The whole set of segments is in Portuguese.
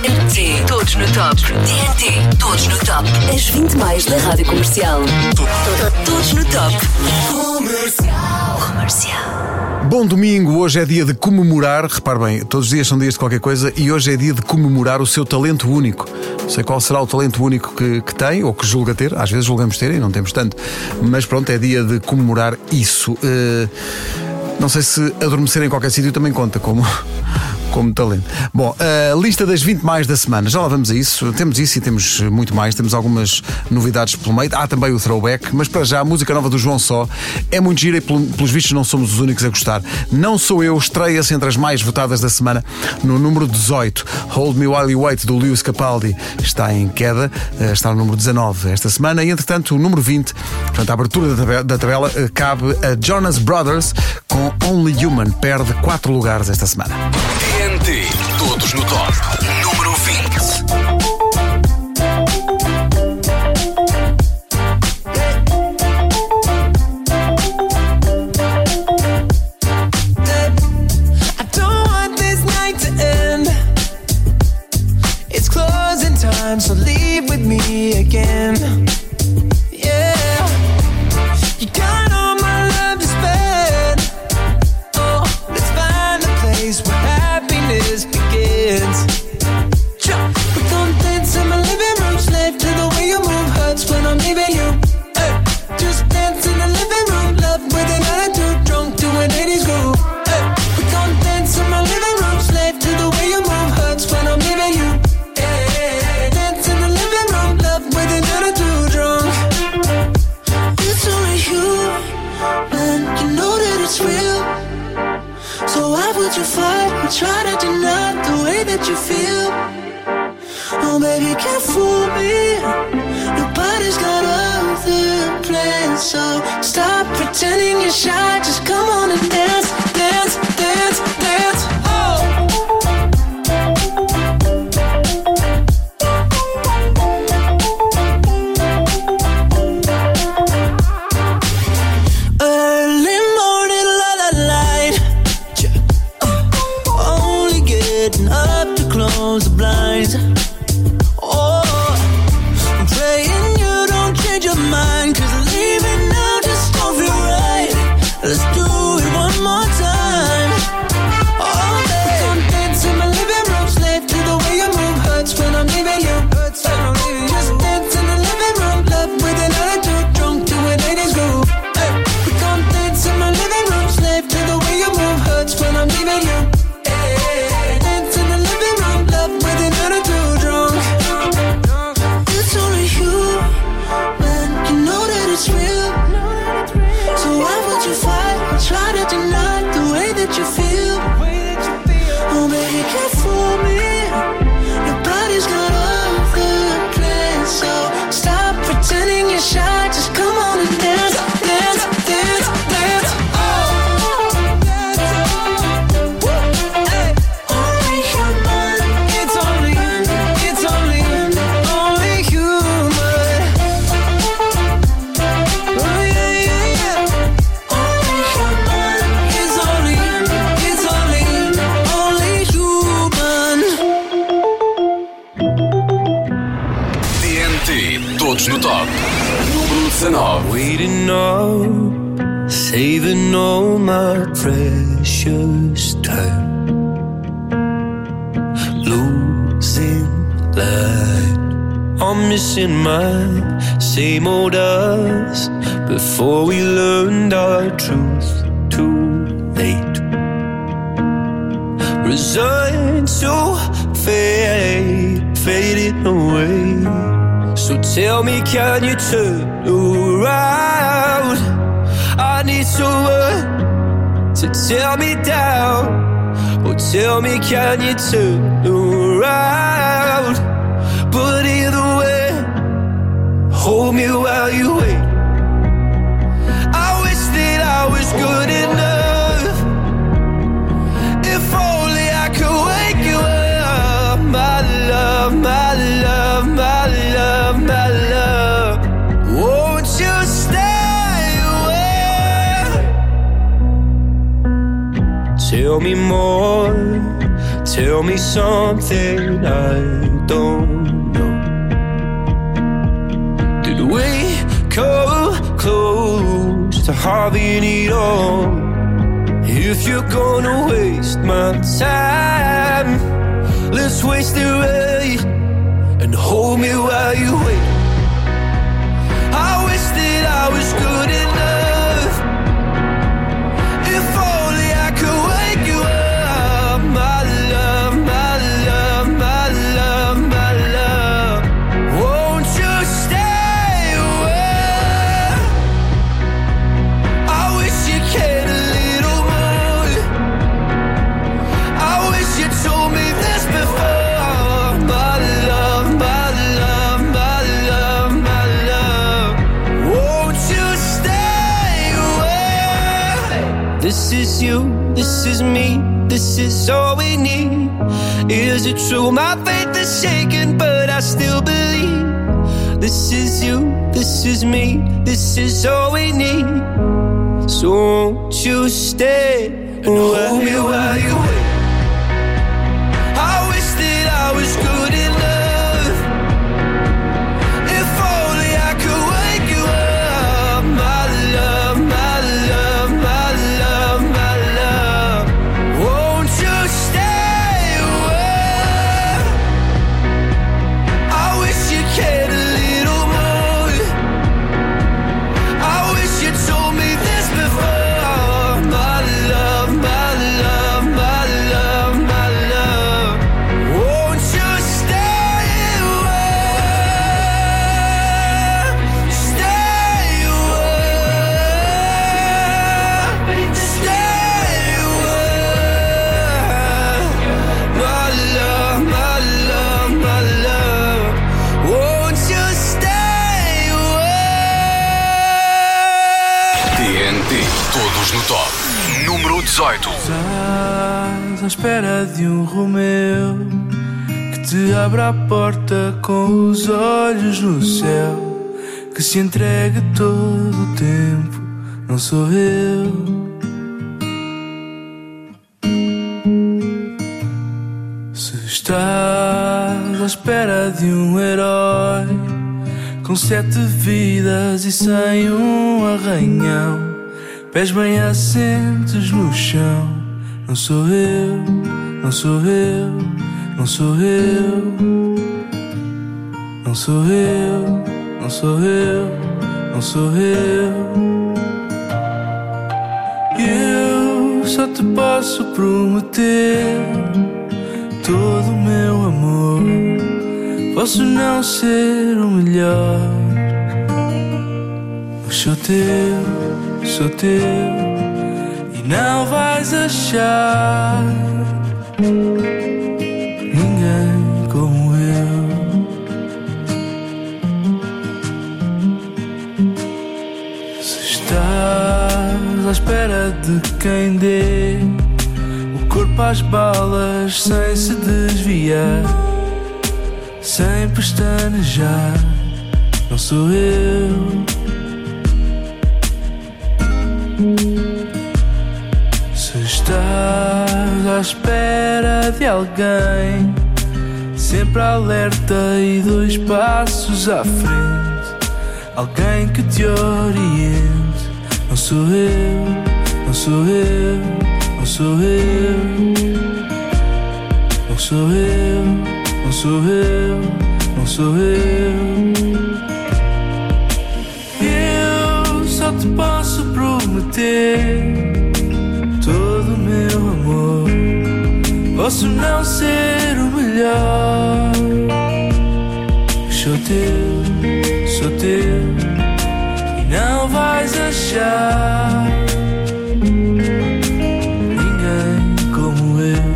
TNT, todos no top. TNT, todos no top. As 20 mais da Rádio Comercial. Todos no top. Comercial. Bom domingo, hoje é dia de comemorar, repare bem, todos os dias são dias de qualquer coisa e hoje é dia de comemorar o seu talento único. Não sei qual será o talento único que tem ou que julga ter, às vezes julgamos ter e não temos tanto, mas pronto, é dia de comemorar isso. Não sei se adormecer em qualquer sítio também conta como talento. Bom, a lista das 20 mais da semana, já lá vamos a isso. Temos isso e temos muito mais. Temos algumas novidades pelo meio. Há também o throwback, mas para já a música nova do João Só é muito gira e pelos vistos não somos os únicos a gostar. Não Sou Eu estreia-se entre as mais votadas da semana no número 18. Hold Me While You Wait do Lewis Capaldi está em queda, está no número 19 esta semana e entretanto o número 20, portanto a abertura da tabela cabe a Jonas Brothers com Only Human, perde 4 lugares esta semana. TNT, todos no top. Número 20. I don't want this night to end. It's closing time, so leave with me again. Yeah, you got all my love to spend. Oh, let's find a place where happiness begins. We don't dance in my living room, slave to the way you move hurts when I'm leaving you. Just dance in the living room, love with an attitude, drunk to an 80s groove. We don't dance in my living room, slave to the way you move hurts when I'm leaving you. Dance in the living room, love with an attitude, drunk. It's only you, man, you know that it's real. So why would you fight or try to deny the way that you feel? Oh baby, you can't fool me. Nobody's got other plans. So stop pretending you're shy. Just come on and dance, dance, dance, dance. Early morning, la la light. Only getting up to close the blinds. Oh, I'm praying you don't change your mind, 'cause leaving now just don't feel right. Let's do it one more time. Oh, babe, don't dance in my living room, slave to the way you move hurts when I'm leaving you. Just dance in the living room, love with an attitude, drunk to an 80s groove. We don't dance in my living room, slave to the way you move hurts when I'm leaving you. Dance in the living room, love with an attitude, drunk. It's only you, man, you know that it's real. So why would you fight or try to deny the way that you feel? Oh baby, you can't fool me. Nobody's got other plans. So stop pretending you're shy. Just come on and dance, dance, dance, dance. Only human. It's only human. Oh yeah, yeah, yeah. Only human. It's only human. TNT, todos no top. Número 19. Waiting up, saving all my precious time, losing light. I'm missing my same old us before we learned our truth too late. Resigned to fading away. So tell me, can you turn around? I need someone to tear me down. Oh, tell me, can you turn around? But either way, hold me while you wait. I wish that I was good enough. If only I could wake you up, my love, my love, my love, my love. Won't you stay away? Tell me more, tell Tell me something I don't know. Did we come close to having it all? If you're gonna waste my time, let's waste it right and hold me while you wait. I wish that I was good enough. If only I could wake you up, my love, my love, my love, my love. Won't you stay away? I wish you cared a little more. I wish you told me this before, my love, my love, my love, my love. Won't you stay away? This is you, this is me, this is all we need. Is it true? My faith is shaken, but I still believe. This is you, this is me, this is all we need. So won't you stay and hold me while you wait? I wish that I was good enough. If only I could wake you up, my love, my love, my love, my love. Won't you stay away? I wish you cared a little more. I wish you told me this before, my love, my love, my love, my love. Won't you stay away? Stay away. Stay away. My love, my love, my love. Won't you stay away? TNT, todos no top. Número 18. Estás à espera de um Romeu que te abra a porta com os olhos no céu, que se entregue todo o tempo. Não sou eu. Se estás à espera de um herói com 7 vidas e sem um arranhão, pés bem assentes no chão. Não sou eu, não sou eu, não sou eu. Não sou eu, não sou eu, não sou eu. Eu só te posso prometer todo o meu amor. Posso não ser o melhor, mas sou teu, sou teu. E não vais achar ninguém como eu. Se estás à espera de quem dê o corpo às balas sem se desviar, sem pestanejar, não sou eu. Se estás à espera de alguém sempre alerta e 2 passos à frente, alguém que te oriente, não sou eu, não sou eu, não sou eu. Não sou eu, não sou eu, não sou eu. Eu só te posso prometer todo o meu amor. Posso não ser o melhor, sou teu, sou teu. E não vais achar ninguém como eu.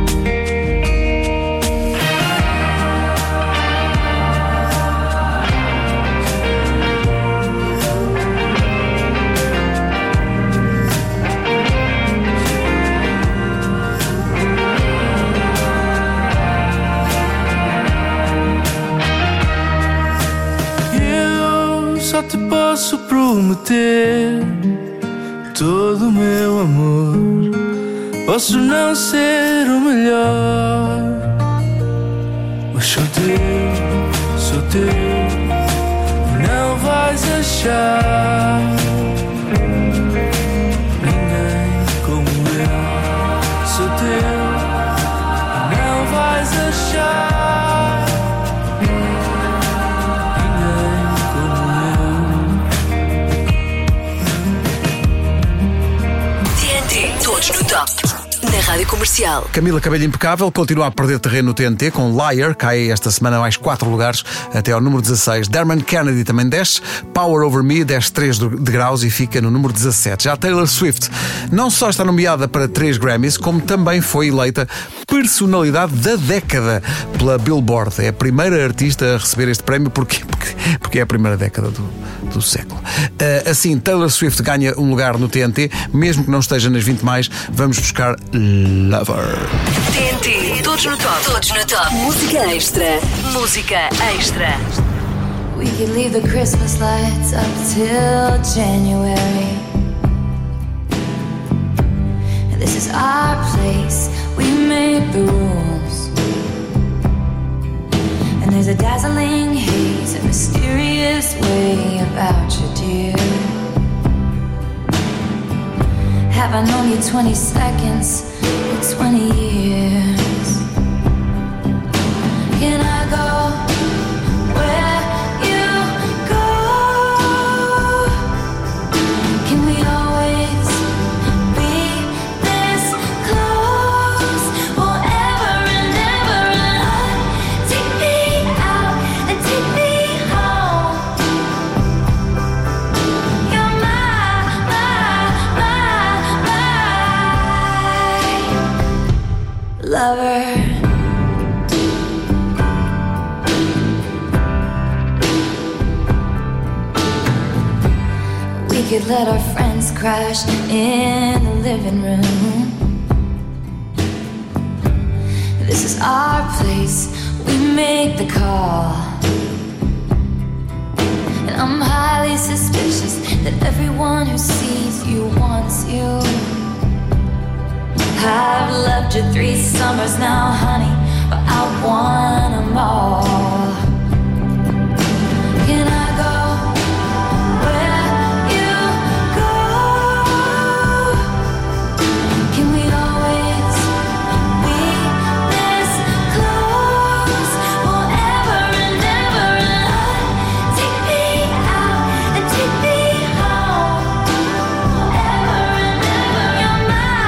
Só te posso prometer todo o meu amor. Posso não ser o melhor, mas sou teu, não vais achar ninguém como eu. Sou teu, não vais achar ninguém como eu. TNT, todos no top. Na Rádio Comercial. Camila Cabello impecável, continua a perder terreno no TNT com Liar, cai esta semana mais 4 lugares até ao número 16. Dermot Kennedy também desce, Power Over Me desce 3 degraus e fica no número 17. Já Taylor Swift não só está nomeada para 3 Grammys, como também foi eleita personalidade da década pela Billboard. É a primeira artista a receber este prémio porque é a primeira década do século. Assim, Taylor Swift ganha um lugar no TNT, mesmo que não esteja nas 20 mais. Vamos buscar Lover. TNT, todos no top. Todos no top. Música extra. Música extra. We could leave the Christmas lights up till January. This is our place, we make the rules. And there's a dazzling haze, a mysterious way about you, dear. Have I known you 20 seconds or 20 years? Can I go where you go? Can we always be this close forever and ever? And take me out and take me home. You're my lover. We could let our friends crash in the living room. This is our place, we make the call. And I'm highly suspicious that everyone who sees you wants you. I've loved you 3 summers now, honey, but I want them all. Can I go where you go? Can we always be this close forever and ever? And take me out and take me home forever and ever. You're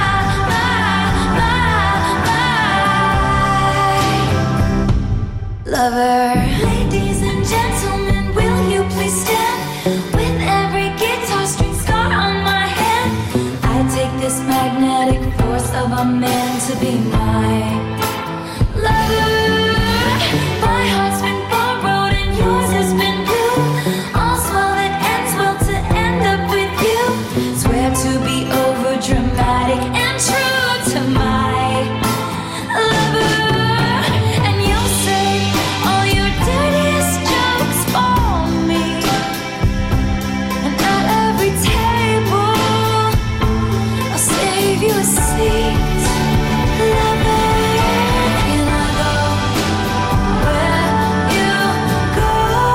my lover. Ladies and gentlemen, will you please stand? With every guitar string scar on my hand, I take this magnetic force of a man to be my lover. My heart's been borrowed and yours has been blue. All's well that ends well to end up with you. Swear to be over dramatic and true to my lover. And you'll say all your dirtiest jokes for me. And at every table I'll save you a seat, lover. Can I go where you go?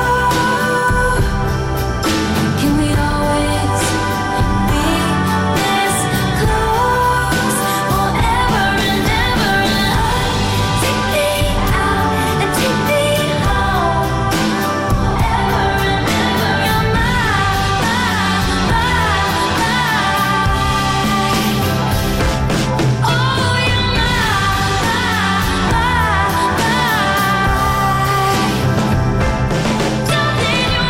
Can we always be this close forever and ever? Take me out and take me home forever and ever. You're my oh, you're my darling, you're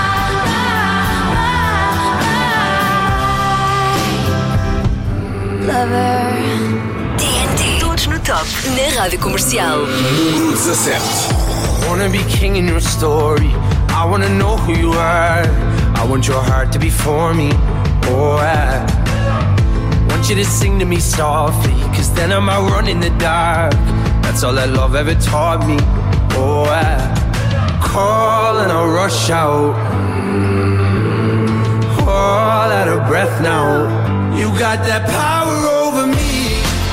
my lover. TNT, todos no top. Na Rádio Comercial. Número 17. Wanna be king in your story. I wanna know who you are. I want your heart to be for me. Oh, I want you to sing to me softly, 'cause then I might run in the dark. That's all that love ever taught me. Oh, I call and I rush out. All out of breath now. You got that power over me.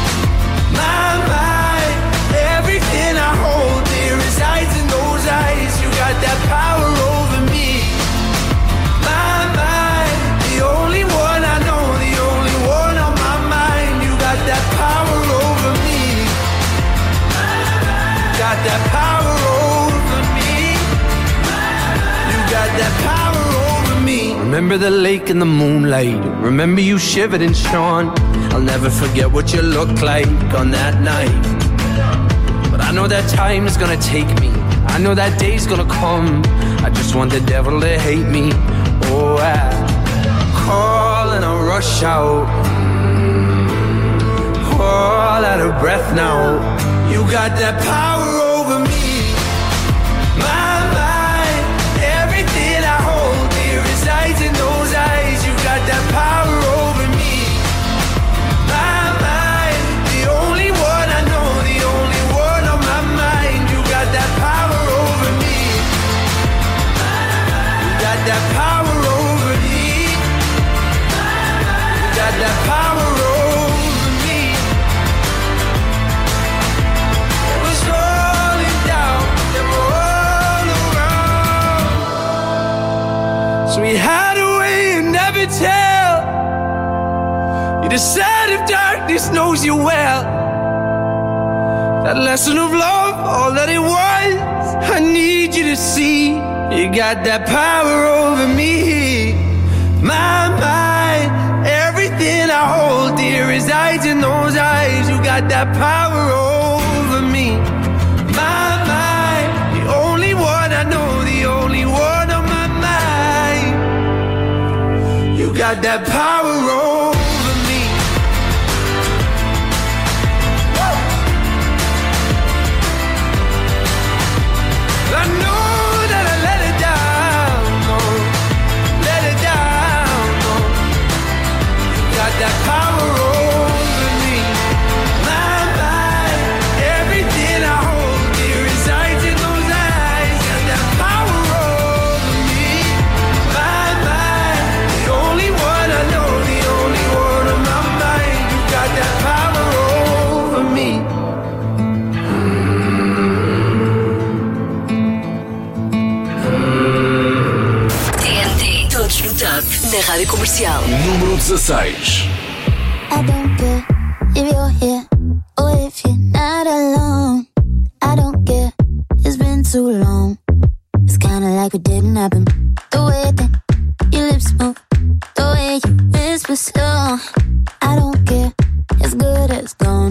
that power over me. You got that power over me. Remember the lake in the moonlight. Remember you shivered and shone. I'll never forget what you looked like on that night. But I know that time is gonna take me. I know that day's gonna come. I just want the devil to hate me. Oh, I call and I rush out. All out of breath now. You got that power over me. My mind, everything I hold dear resides in those eyes. You got that power over me. My mind, the only one I know, the only one on my mind. You got that power over me. You got that power over me. You got that power over me. So we hide away and never tell. You decide if darkness knows you well. That lesson of love, all that it was, I need you to see. You got that power over me. My mind, everything I hold dear resides in those eyes. You got that power over me. My mind, the only one I know, the only one on my mind. You got that power over me. Woo! I know that I let it down, no, let it down, no. You got that power over me. My mind, everything I hold dear resides in those eyes. Got that power over me. My mind, the only one I know, the only one on my mind. You got that power over me. TNT, todos no top, na Rádio Comercial. Número 16. I don't care if you're here or if you're not alone. I don't care, it's been too long. It's kinda like it didn't happen. The way that your lips move, the way you whisper slow. I don't care, it's good as gone.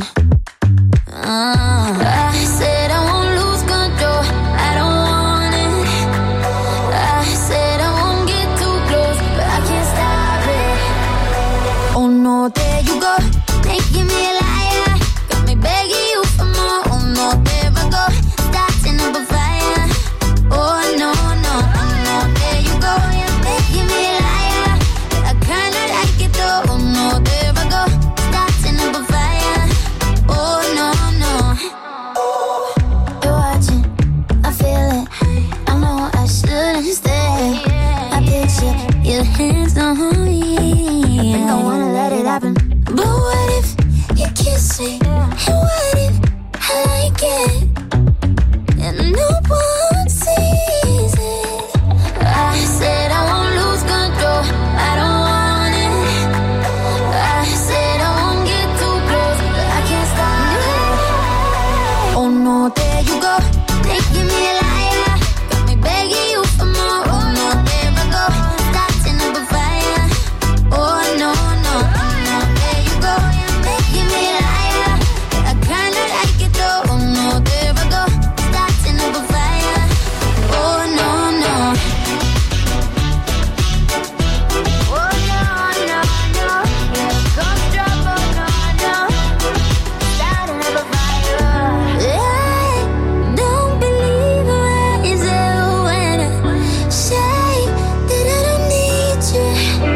I said I won't lose control, I don't want it. I said I won't get too close, but I can't stop it. Oh no, there you go, making me a liar. Got me begging you for more. Oh no, there I go, starting up a fire. Oh no, no, oh no, there you go, you're making me a liar. I kinda like it though. Oh no, there I go, starting up a fire. Oh no, no. You're watching, I feel it. I know I shouldn't stay. I picture your hands on me. I think I wanna let it happen. But what if you kiss me? And what if I like it? And no one sees it. I said I won't lose control, I don't want it. I said I won't get too close, but I can't stop it. Oh no, there you go, making me a liar. Got me begging you for more. Oh no, there I go, starting up a fire. Oh no, no, oh no, there you go, you're making me a liar. I kinda like it though. Oh no, there I go, starting up a fire. Oh no, no. Oh no, no, no, yeah, gonna drop. Oh no, no, starting up a fire. I don't believe myself when I say that I don't need you.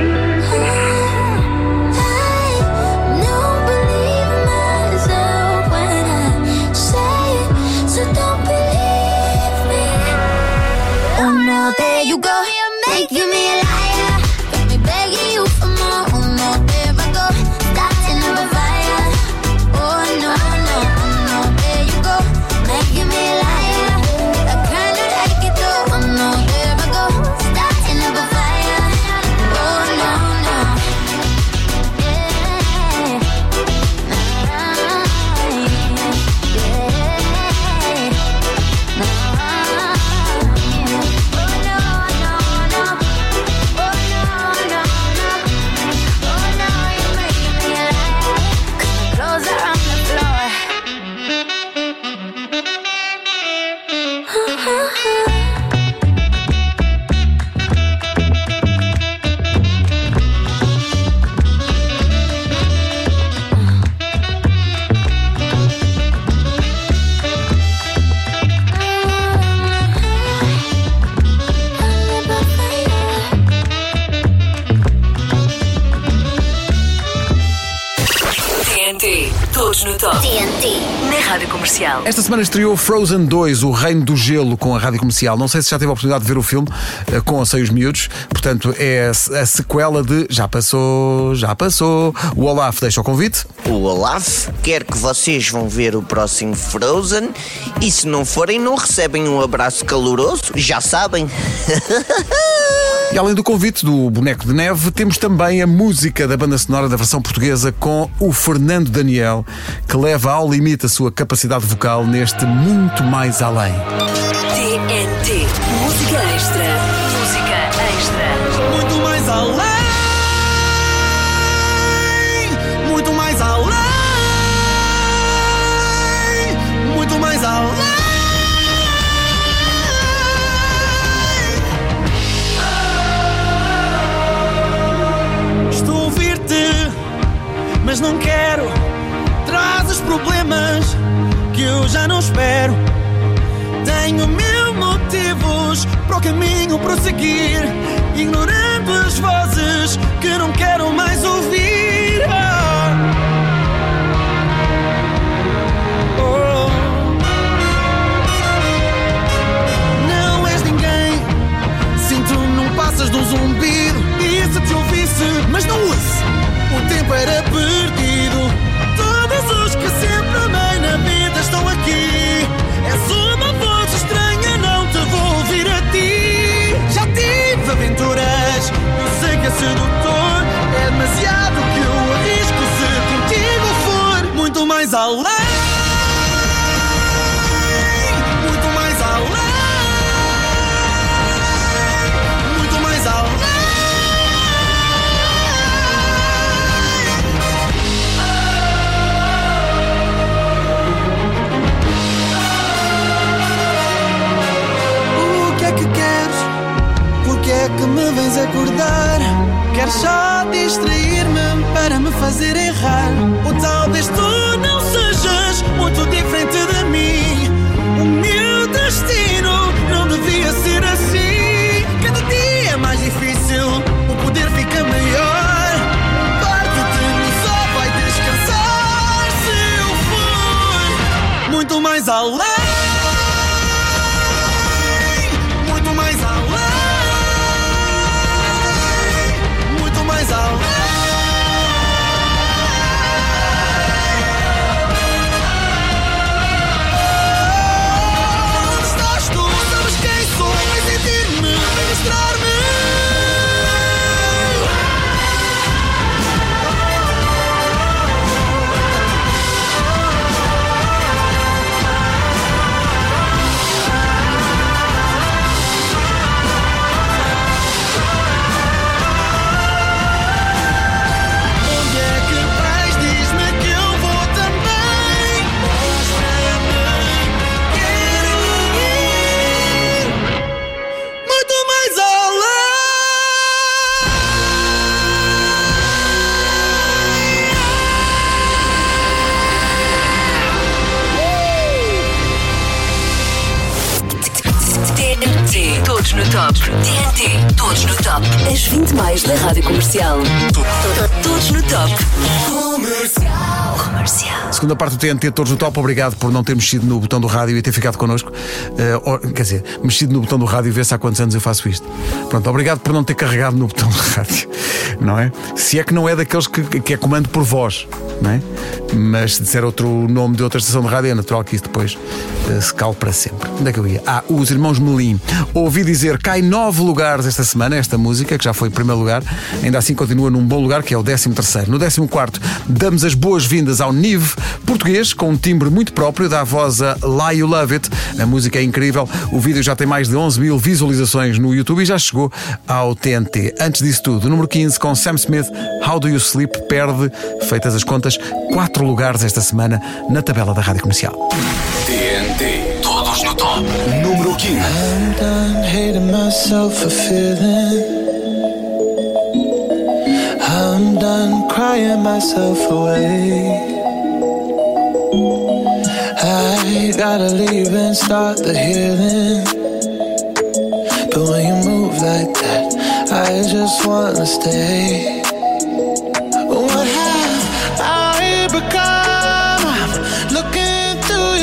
I don't believe myself when I say it, so don't believe me. Oh no, there you go, you're making me a liar. Got me begging you for more. Oh no, there I go, starting up a fire. Oh no, no, oh no, there you go, making me a liar. I kinda like it though. Oh no, there I go, starting up a fire. Oh no, no, yeah. Rádio Comercial. Esta semana estreou Frozen 2, O Reino do Gelo, com a Rádio Comercial. Não sei se já teve a oportunidade de ver o filme com ou sem os miúdos. Portanto, é a sequela de Já Passou. O Olaf deixa o convite. O Olaf quer que vocês vão ver o próximo Frozen e se não forem não recebem um abraço caloroso, já sabem. E além do convite do Boneco de Neve, temos também a música da banda sonora da versão portuguesa com o Fernando Daniel, que leva ao limite a sua capacidade vocal neste Muito Mais Além. TNT. Música extra. Música extra. Muito mais além, muito mais além, muito mais além. Estou a ouvir-te, mas não quero. Trazes problemas que eu já não espero. Tenho mil motivos para o caminho prosseguir, ignorando as vozes que não quero mais ouvir. Oh. Não és ninguém, sinto não passas de um zumbido. E se te ouvisse, mas não use, o tempo era perdido. Todos os que sempre amei na vida estão aqui. És uma voz estranha, não te vou ouvir a ti. Já tive aventuras, eu sei que é sedutor. É demasiado que eu arrisco se contigo for. Muito mais além, muito mais além, muito mais além. Porque é que me vens acordar? Queres só distrair-me para me fazer errar? Ou talvez tu não sejas muito diferente de mim. O meu destino não devia ser assim. Cada dia é mais difícil, o poder fica maior. Parte de mim só vai descansar se eu for muito mais além. Todos no top. TNT. Todos no top. As 20 mais da Rádio Comercial. Todos no top. Comercial. Segunda parte do TNT, Todos no Top. Obrigado por não ter mexido no botão do rádio e ter ficado connosco. Quer dizer, mexido no botão do rádio e ver se há quantos anos eu faço isto. Pronto, obrigado por não ter carregado no botão do rádio. Não é? Se é que não é daqueles que é comando por voz, não é? Mas se disser outro nome de outra estação de rádio, é natural que isso depois se cale para sempre. Onde é que eu ia? Os Irmãos Melim. Ouvi dizer, cai 9 lugares esta semana, esta música, que já foi em primeiro lugar, ainda assim continua num bom lugar, que é o 13º. No 14º, damos as boas-vindas ao Nive, português, com um timbre muito próprio, dá a voz a Lie You Love It. A música é incrível, o vídeo já tem mais de 11 mil visualizações no YouTube e já chegou ao TNT. Antes disso tudo, o número 15 com Sam Smith, How Do You Sleep, perde, feitas as contas, 4 lugares esta semana na tabela da Rádio Comercial. TNT, todos no top. Número 15. I'm done hating myself for feeling. I'm done crying myself away. I gotta leave and start the healing. But when you move like that, I just wanna stay. What have I become? I'm looking through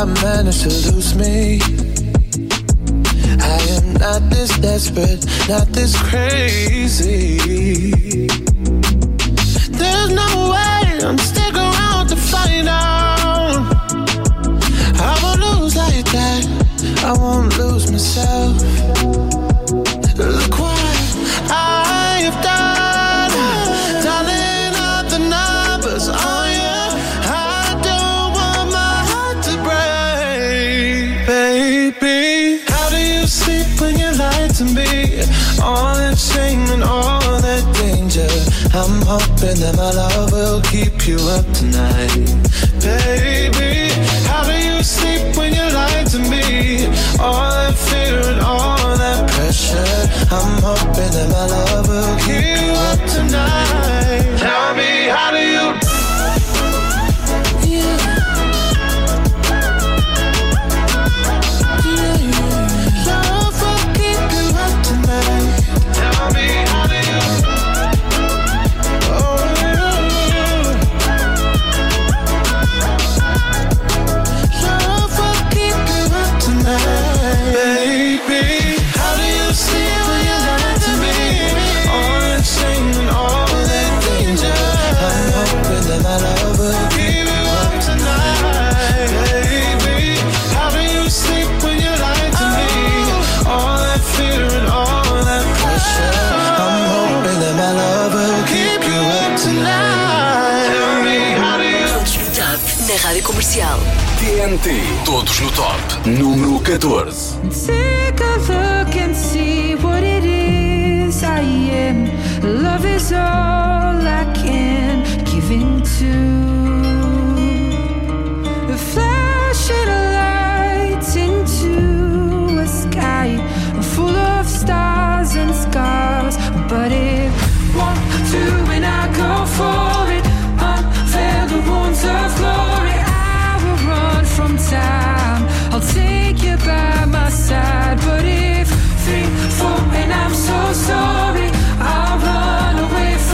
I managed to lose me. I am not this desperate, not this crazy. There's no way I'm sticking around to find out. I won't lose like that, I won't lose myself. Look what I have done, dialing up the numbers on you. I don't want my heart to break, baby. How do you sleep when you lie to me? All that shame and all that danger. I'm hoping that my love will keep you up tonight, baby. How do you sleep when you lie to me? All that fear and all that pressure. I'm hoping that my love will keep you up tonight. Tell me, how do you? Love will keep you up tonight. Tell me, how do you? Love will keep you up tonight, baby. How do you sleep when you lie to me? All that shame and all that danger. I'm hoping that my love will keep you up tonight, baby. How do you sleep when you lie to me? All that fear and all that pressure. I'm hoping that my love will keep you up tonight. Tell me, how do you? Todos no top na Rádio Comercial. TNT. Todos no top. Número 14. Take a look and see what it is I am. Love is all I can give into. The flashing lights into a sky full of stars and scars, but it won't do when I go for it. Unveil the wounds of glory. I will run from time. I'll take you by my side. But if 3, 4 and I'm so sorry, I'll run away from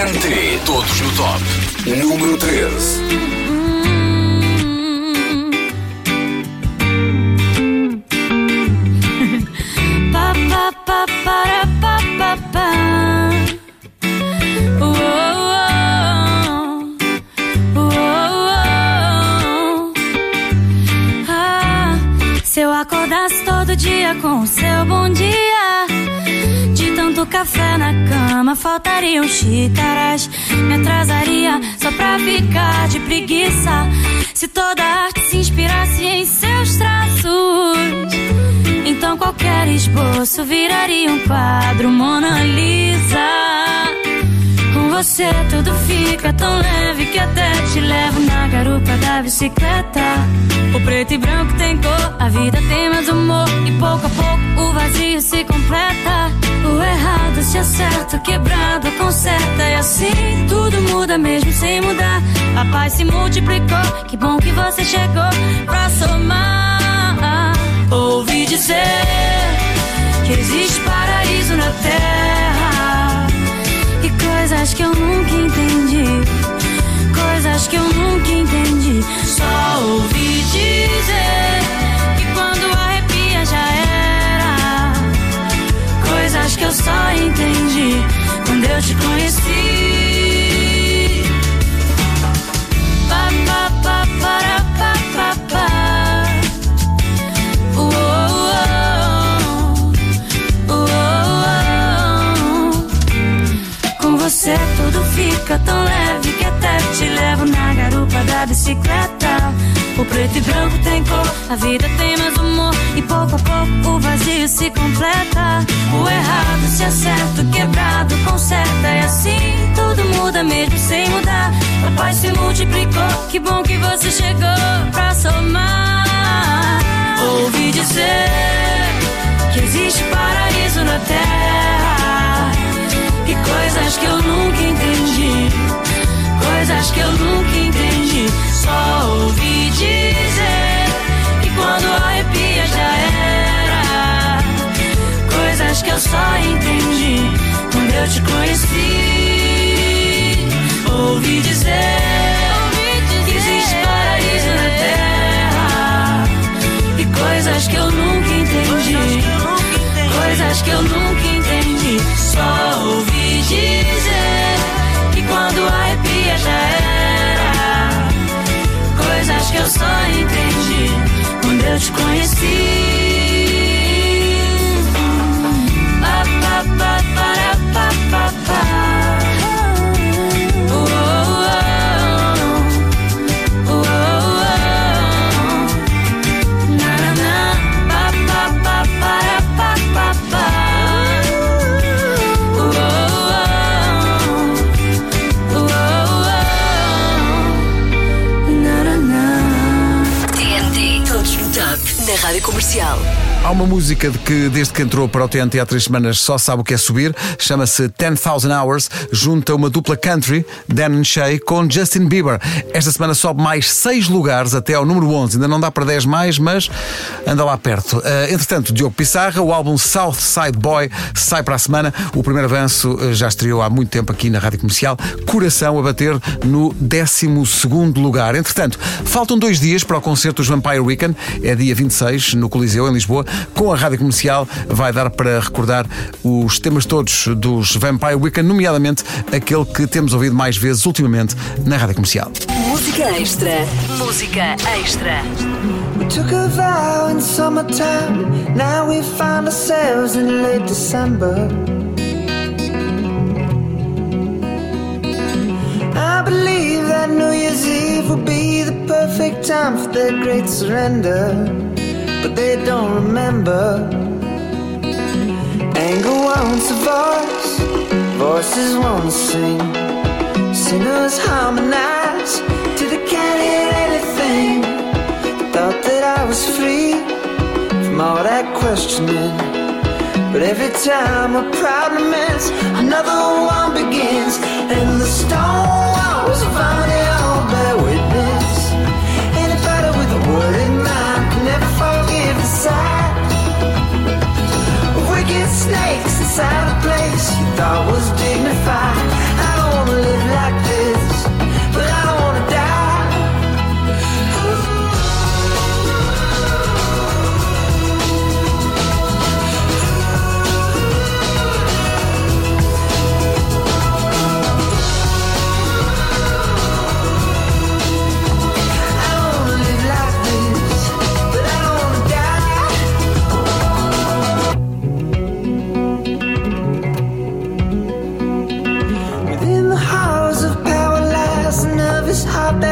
TNT, todos no top. Número 13. Se eu acordasse todo dia com o seu bom dia, de tanto café na cama faltariam xícaras. Me atrasaria só pra ficar de preguiça. Se toda arte se inspirasse em seus traços, então qualquer esboço viraria um quadro Mona Lisa. Com você tudo fica tão leve que até te levo na garupa da bicicleta. O preto e branco tem cor, a vida tem mais humor, e pouco a pouco o vazio se completa. O errado se acerta, o quebrado conserta, e assim tudo muda mesmo sem mudar. A paz se multiplicou, que bom que você chegou pra somar. Ouvi dizer que existe paraíso na terra, e coisas que eu nunca entendi, coisas que eu nunca entendi. Só ouvi dizer que quando arrepia já era, coisas que eu só entendi quando eu te conheci. Pa, pa, pa, para, pa, pa, pa. Com você tudo fica tão leve que até te levo na garupa da bicicleta. O preto e branco tem cor, a vida tem mais humor, e pouco a pouco o vazio se completa. O errado se acerta, o quebrado conserta, e assim tudo muda mesmo sem mudar. A paz se multiplicou, que bom que você chegou pra somar. Ouvi dizer que existe paraíso na terra, e coisas que eu nunca entendi, coisas que eu nunca entendi. Só ouvi dizer que quando arrepia já era, coisas que eu só entendi quando eu te conheci. Ouvi dizer que existe paraíso na terra, e coisas que eu nunca entendi, coisas que eu nunca entendi. Só ouvi dizer que quando arrepia já era, coisas que eu só entendi quando eu te conheci. Pa, pa, pa, para, pa, pa, pa. Na Rádio Comercial. Há uma música de que, desde que entrou para o TNT há 3 semanas, só sabe o que é subir. Chama-se 10,000 Hours. Junta uma dupla country, Dan and Shay, com Justin Bieber. Esta semana sobe mais 6 lugares até ao número 11. Ainda não dá para 10 mais, mas anda lá perto. Entretanto, Diogo Pissarra, o álbum South Side Boy sai para a semana. O primeiro avanço já estreou há muito tempo aqui na Rádio Comercial. Coração a bater no 12º lugar. Entretanto, faltam 2 dias para o concerto dos Vampire Weekend. É dia 26, no Coliseu, em Lisboa. Com a Rádio Comercial vai dar para recordar os temas todos dos Vampire Weekend, nomeadamente aquele que temos ouvido mais vezes ultimamente na Rádio Comercial. Música extra. Música extra. We took a vow in summertime. Now we find ourselves in late December. I believe that New Year's Eve will be the perfect time for their great surrender. But they don't remember. Anger wants a voice, voices won't sing. Sinners harmonize till they can't hear anything. Thought that I was free from all that questioning, but every time a problem ends, another one begins. And the stone walls of harmony all bear witness. Anybody with a word in mind can never forgive the sight of wicked snakes inside a place you thought was dignified. I don't wanna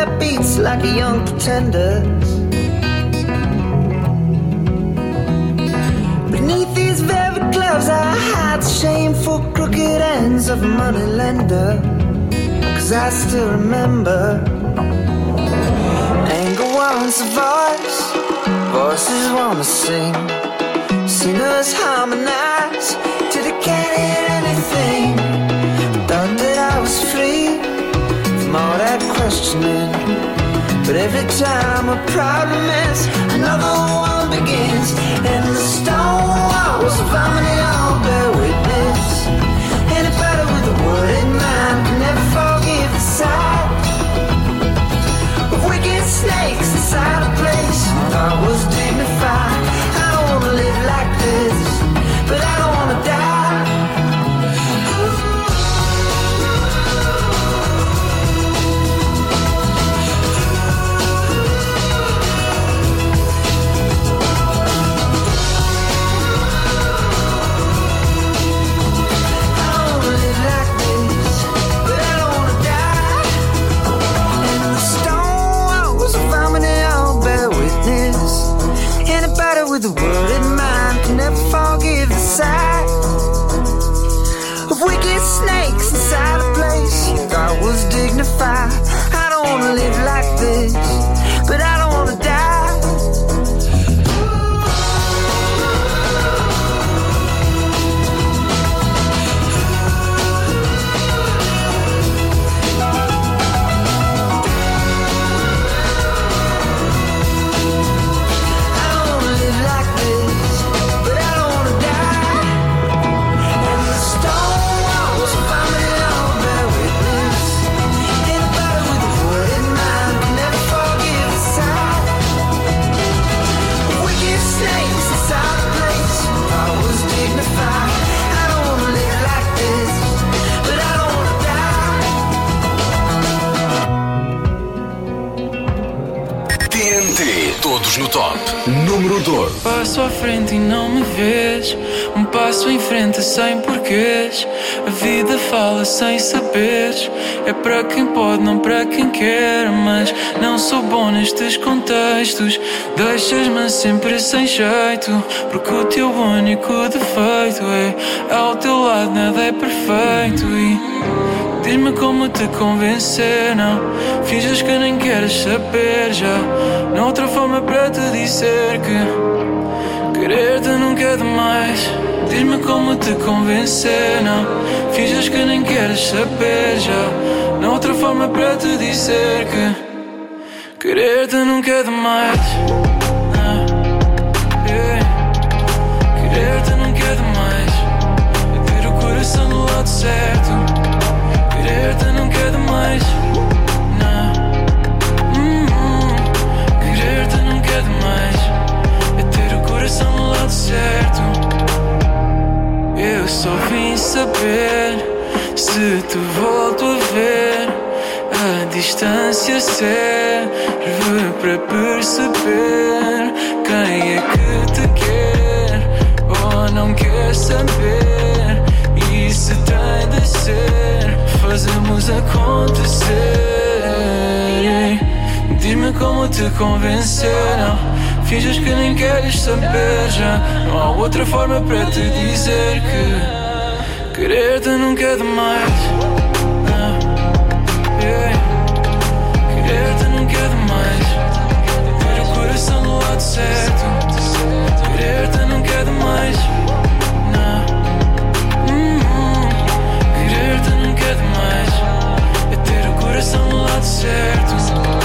that beats like a young pretender. Beneath these velvet gloves I hide the shameful crooked ends of a moneylender. 'Cause I still remember anger wants a voice, voices wanna sing, singers harmonize till they can't hear anything. Thought that I was free from all that questioning, but every time a problem ends, another one begins. And the stone walls of harmony all bear witness. Anybody with a word in mind can never forgive the sight of wicked snakes inside a place I thought was dignified. I don't wanna live like this, but I don't wanna die. With a word in mind can never forgive the sight of wicked snakes inside a place you thought was dignified. I don't wanna live like this, but I don't wanna die. Todos no top. Número 12. Passo à frente e não me vês. Um passo em frente sem porquês. A vida fala sem saberes. É para quem pode, não para quem quer. Mas não sou bom nestes contextos. Deixas-me sempre sem jeito. Porque o teu único defeito é ao teu lado nada é perfeito. E diz-me como te convencer, não finges que nem queres saber já. Não há outra forma para te dizer que querer-te nunca é demais. Diz-me como te convencer, não finges que nem queres saber já. Não há outra forma para te dizer que querer-te nunca é demais. Querer-te nunca é demais. É ter o coração do lado certo. Querer-te nunca é demais. Querer-te nunca é demais. É ter o coração do lado certo. Eu só vim saber se te volto a ver. A distância serve para perceber quem é que te quer ou não quer saber. E se tem de ser, fazemos acontecer. Diz-me como te convencer, não finges que nem queres saber já. Não há outra forma para te dizer que querer-te nunca é demais. Querer-te nunca é demais. Ter o coração do lado certo. Querer-te nunca é demais. Querer-te nunca é demais. É ter o coração do lado certo.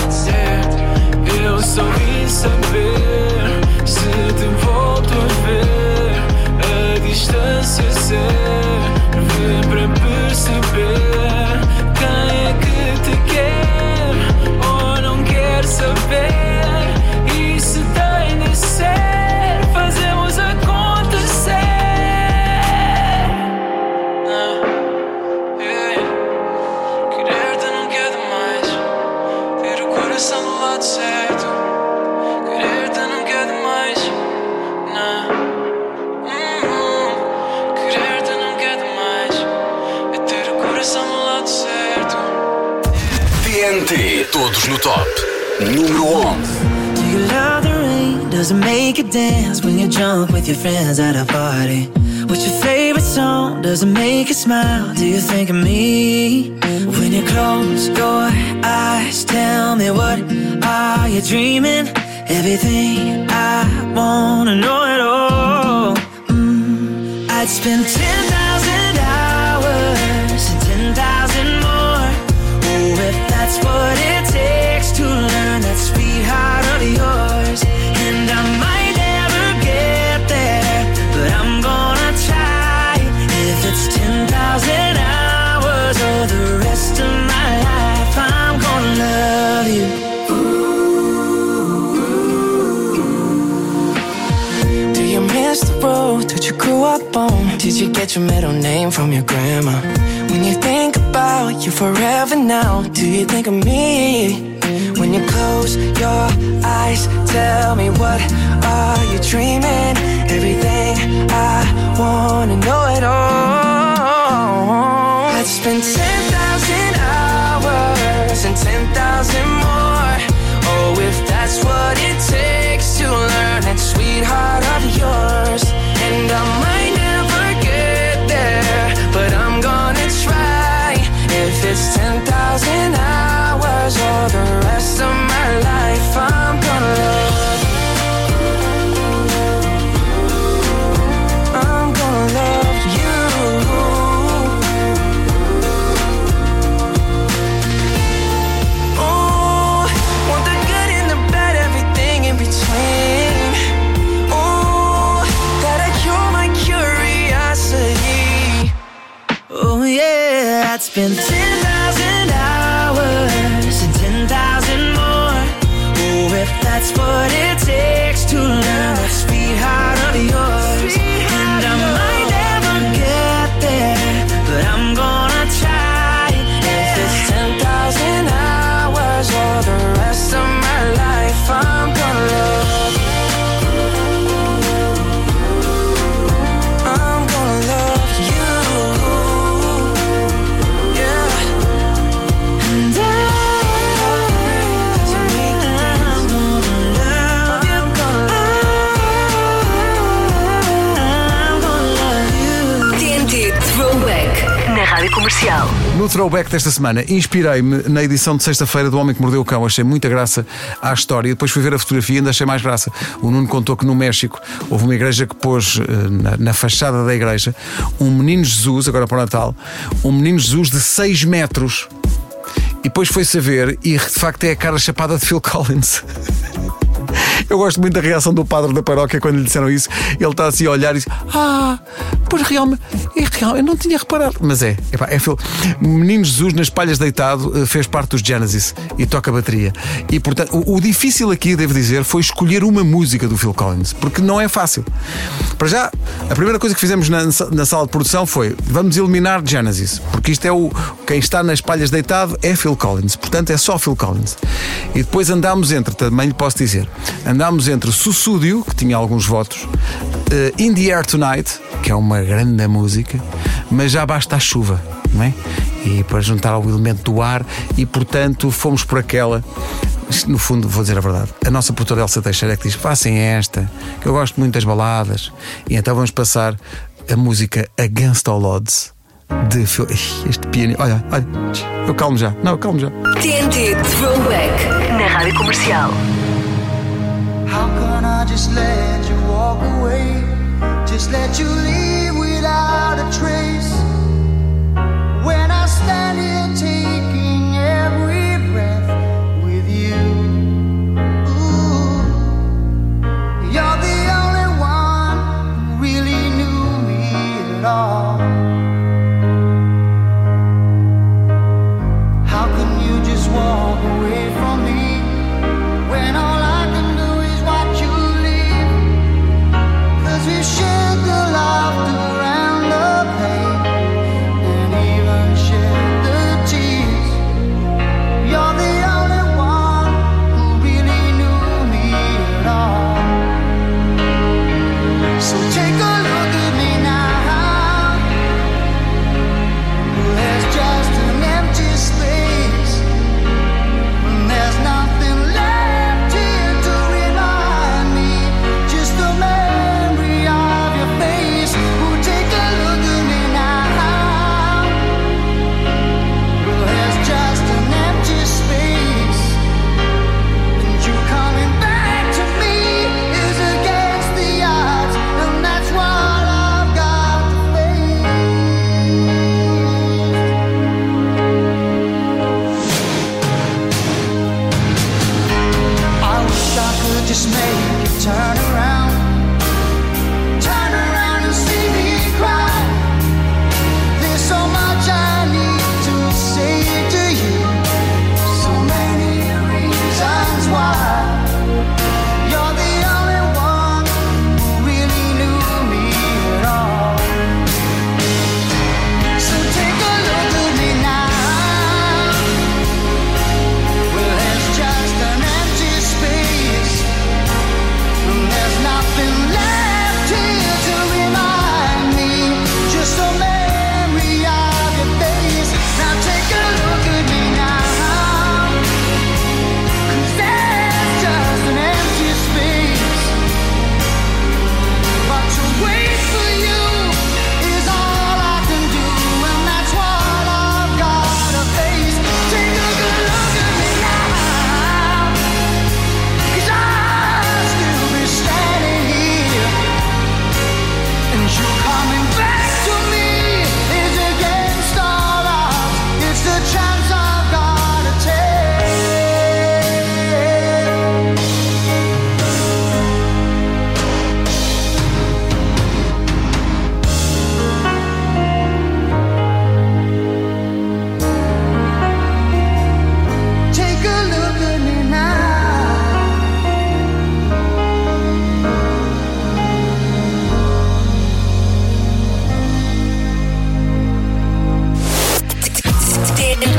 Eu só vim saber se te volto a ver. A distância serve para perceber quem é que te quer ou não quer saber. E se tem de ser, fazemos acontecer. Querer-te nunca é demais. Ter o coração do lado certo. Querer-te nunca é demais. Querer-te nunca é demais. É ter o coração do lado certo. TNT, todos no top. Número 11. Do you love the rain? Does it make you dance when you're drunk with your friends at a party? What's your favorite song? Does it make you smile? Do you think of me? When you close your eyes, tell me what are you dreaming? Everything I wanna know it all. I'd spend 10,000 hours and 10,000 more. Oh, if that's what it takes to learn that sweetheart of yours. And I might never get there, but I'm gonna try. If it's 10,000 hours or the rest of my life, I'm gonna love you. Do you miss the road that you grew up on? Did you get your middle name from your grandma? When you think about you forever now, do you think of me? When you close your eyes, tell me what are you dreaming? Everything I wanna know it all. I'd spend 10,000 hours and 10,000 more. Oh, if that's what it takes to learn that sweetheart of yours. And I might never get there, but I'm gonna try. If it's 10,000 hours or the rest of my life, I'm gonna love you. I'm gonna love you. Oh, want the good and the bad, everything in between. Oh, gotta cure my curiosity. Oh yeah, I'd spend 10,000 hours and 10,000 more. Oh, if that's what it takes to learn that sweetheart of yours. And I might never get there, but I'm gonna try. If it's 10,000 hours or the rest of my life, I'm gonna love you. I'm gonna love you. Yeah. And I'm gonna love you. TNT Throwback na Rádio Comercial. No throwback desta semana, inspirei-me na edição de sexta-feira do Homem que Mordeu o Cão. Achei muita graça à história. Depois fui ver a fotografia e ainda achei mais graça. O Nuno contou que no México houve uma igreja que pôs na fachada da igreja um menino Jesus, agora para o Natal, um menino Jesus de 6 metros. E depois foi-se a ver e de facto é a cara chapada de Phil Collins. Eu gosto muito da reação do padre da paróquia quando lhe disseram isso. Ele está assim a olhar e diz: pois realmente, eu não tinha reparado. Mas é Phil. O menino Jesus nas palhas deitado fez parte dos Genesis e toca bateria. E portanto, o difícil aqui, devo dizer, foi escolher uma música do Phil Collins, porque não é fácil. Para já, a primeira coisa que fizemos na sala de produção foi: vamos eliminar Genesis, porque isto é quem está nas palhas deitado é Phil Collins, portanto é só Phil Collins. E depois andámos também lhe posso dizer, andámos entre Susúdio, que tinha alguns votos, In the Air Tonight, que é uma grande música, mas já basta a chuva, não é? E para juntar ao elemento do ar, e portanto fomos por aquela. No fundo, vou dizer a verdade, a nossa produtora Elsa Teixeira é que diz: façam esta, que eu gosto muito das baladas. E então vamos passar a música Against All Odds de Phil. Este piano, olha, eu calmo já. TNT Throwback na Rádio Comercial. How can I just let you walk away? Just let you leave without a trace. When I stand here taking every breath with you. Ooh, you're the only one who really knew me at all. How can you just walk away from me when all I can do is watch you leave? 'Cause we shared the laughter and the pain.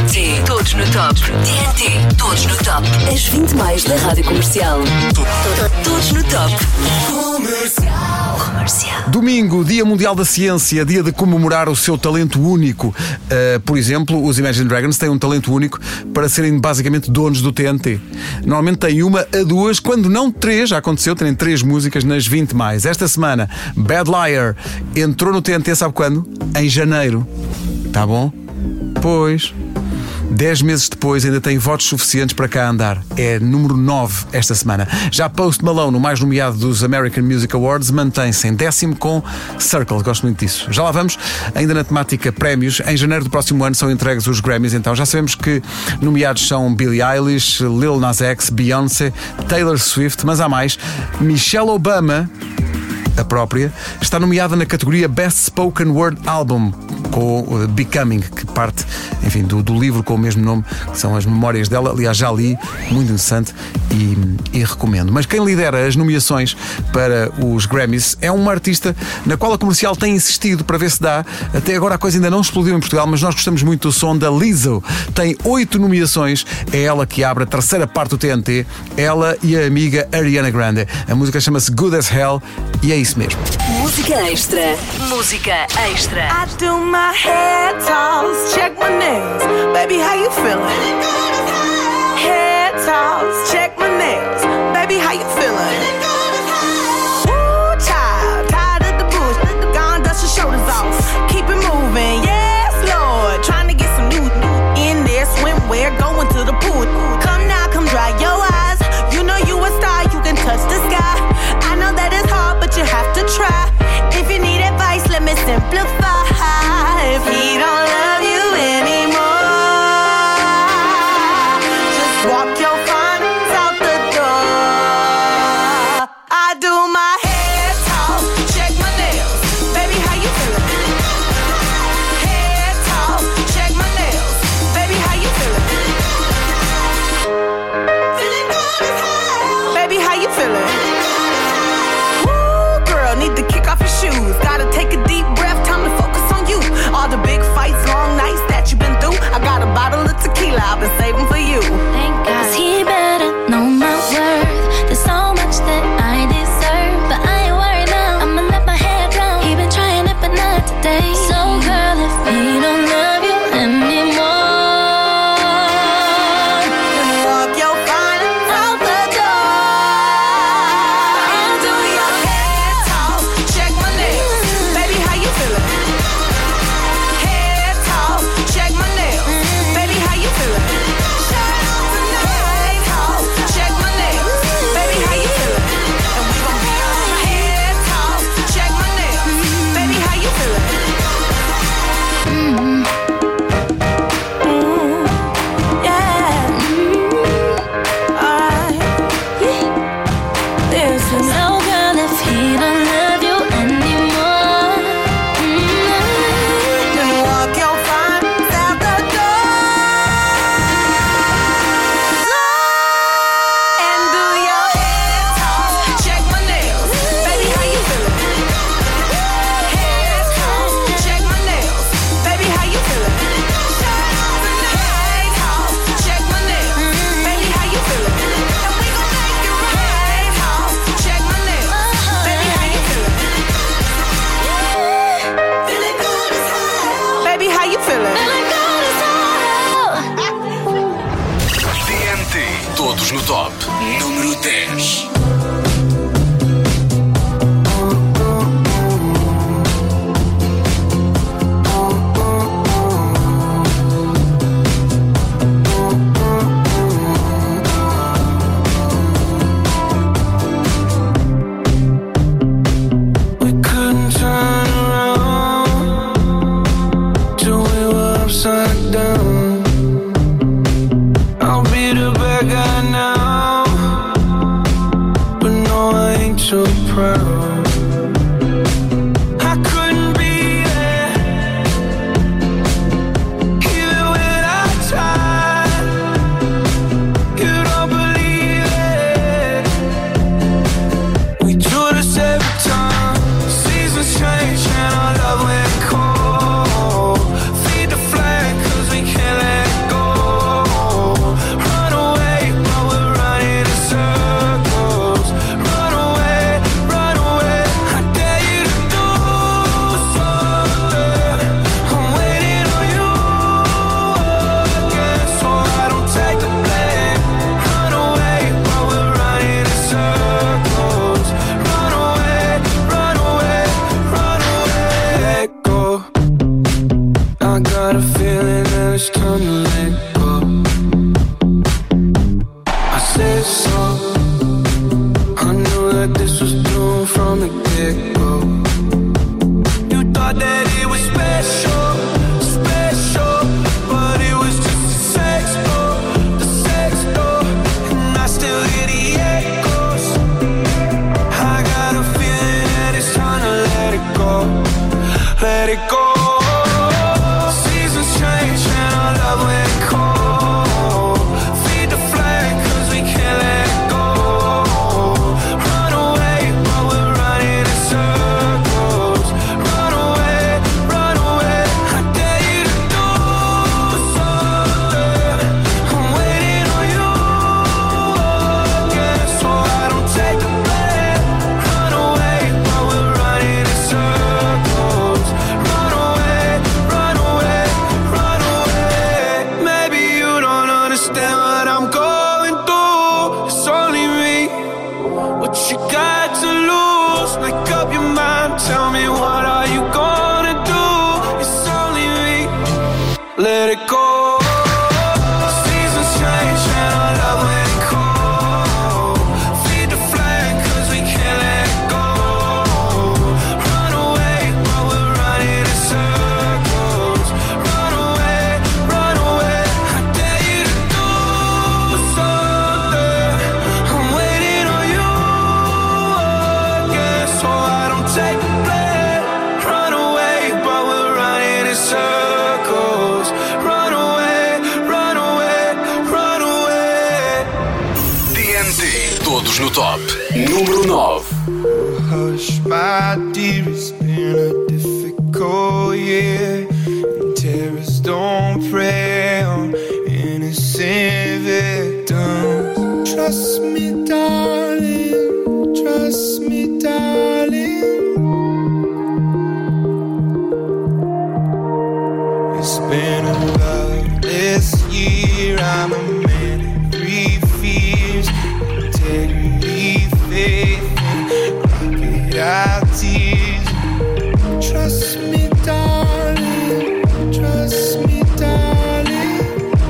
TNT, todos no top. TNT, todos no top. As 20 mais da Rádio Comercial. Todos no top. Comercial. Domingo, Dia Mundial da Ciência, dia de comemorar o seu talento único. Por exemplo, os Imagine Dragons têm um talento único para serem basicamente donos do TNT. Normalmente têm uma a duas, quando não três, já aconteceu, terem 3 músicas nas 20 mais. Esta semana, Bad Liar entrou no TNT, sabe quando? Em janeiro. Tá bom? Pois. 10 meses depois ainda tem votos suficientes para cá andar. É número 9 esta semana. Já Post Malone, o mais nomeado dos American Music Awards, mantém-se em 10º com Circle. Gosto muito disso. Já lá vamos. Ainda na temática prémios, em janeiro do próximo ano são entregues os Grammys. Então já sabemos que nomeados são Billie Eilish, Lil Nas X, Beyoncé, Taylor Swift, mas há mais. Michelle Obama, a própria, está nomeada na categoria Best Spoken Word Album, com Becoming, que parte, enfim, do livro com o mesmo nome, que são as memórias dela. Aliás, já li, muito interessante e recomendo. Mas quem lidera as nomeações para os Grammys é uma artista na qual a Comercial tem insistido para ver se dá. Até agora a coisa ainda não explodiu em Portugal, mas nós gostamos muito do som da Lizzo. Tem 8 nomeações, é ela que abre a terceira parte do TNT, ela e a amiga Ariana Grande. A música chama-se Good as Hell e é isso mesmo. Música extra. Música extra. I do my hair toss, check my nails. Baby, how you feeling? Hair toss, check my nails. Baby, how you feeling? Ooh, child, tired of the bullshit. Gone, dust your shoulders off. Keep it moving, yes, Lord. Trying to get some new in there, swimwear, going to the pool. Come now, come dry your eyes. You know you a star, you can touch the sky. I know that it's hard, but you have to try. If you need advice, let me simplify. If he don't love you anymore, just walk your findings out the door. I do my hair toss, check my nails. Baby, how you feeling? Hair toss, check my nails. Baby, how you feeling? Feeling good as hell. Baby, how you feeling? Woo, girl, need to kick off your shoes. Gotta take a deep breath, time to focus on you. All the big fights, long nights that you've been through. I got a bottle of tequila I've been saving for you. Thank God. 'Cause he better know my worth. There's so much that I deserve, but I ain't worried now. I'ma let my head down. He been trying it, but not today. So girl, if he don't love you anymore, walk your findings out the door. I'll do your hair toss, check my nails. Baby, how you feeling? Hair toss, check my nails. Baby, how you feeling? Hair toss, check my nails. Baby, how you feeling? And we gon' be on hair toss, check my nails. Baby, how you feeling? Yeah. Alright. Listen. so girl, if he don't love you anymore, Then walk your findings out the door. And do your hair toss, check my nails. Baby, how you feeling? Hair toss, check my nails. Baby, how you feeling? Hair toss, check my nails. Baby, how you feeling? And we gon' make it right. Hair toss, check my nails. Baby, how you feeling? Feeling good as hell. Baby, how you feeling? TNT, todos no top. Número 10. We couldn't turn around till we were upside down. I'll be the bad guy now, but no, I ain't too proud. I couldn't be there, even when I tried. You don't believe it. We do this every time. Seasons change and our love went cold. Feed the flag 'cause we can't feeling that it's time to let go. I said so. I knew that this was doomed from the get-go. You thought that it was special, special, but it was just a sex door, and I still hear the echoes. I got a feeling that it's time to let it go, let it go. Seasons change and our love went cold. Feed the flag 'cause we can't let it go. Run away, but we're running in circles. Run away, I dare you to do something. I'm waiting on you again, so I don't take the blame. Run away, but we're running in circles. Run away, maybe you don't understand what I'm going through. It's only me. What you got to lose? Make up your mind. Tell me, what are you gonna do? It's only me. Let it go. Seasons change and our love went cold. Feed the flag 'cause we can't let it go. Run away, but we're running in circles. Run away, I dare you to do something. I'm waiting on you again, so I don't take the blame. Run away, but we're running in circles. Run away. TNT. Todos no top. Número 9. Hush, my dear, it's been a difficult year. And terrorists don't prey on innocent victims. Trust me, darling. Trust me, darling. It's been a loveless year. I'm a man of three fears: integrity, faith, crocodile tears. Trust me, darling. Trust me, darling.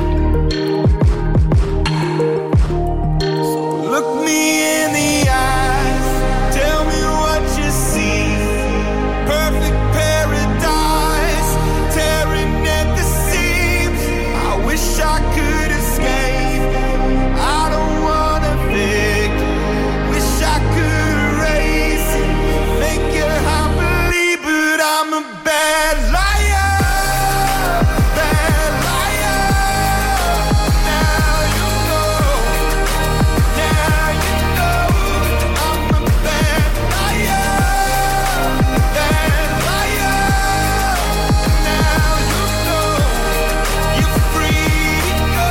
So look me in the eyes. Tell me what you see. Perfect paradise, tearing at the seams. I wish I could escape. I don't wanna fake. Wish I could erase it. Make you happily, but I'm a bad liar. Bad liar. Now you know. Now you know. I'm a bad liar. Bad liar. Now you know. You're free to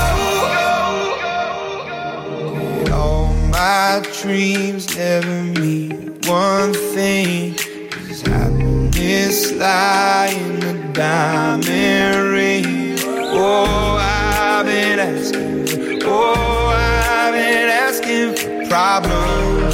go. All my dreams never mean one thing. Is happiness lie in a diamond ring? Oh, I've been asking. Oh, I've been asking for problems.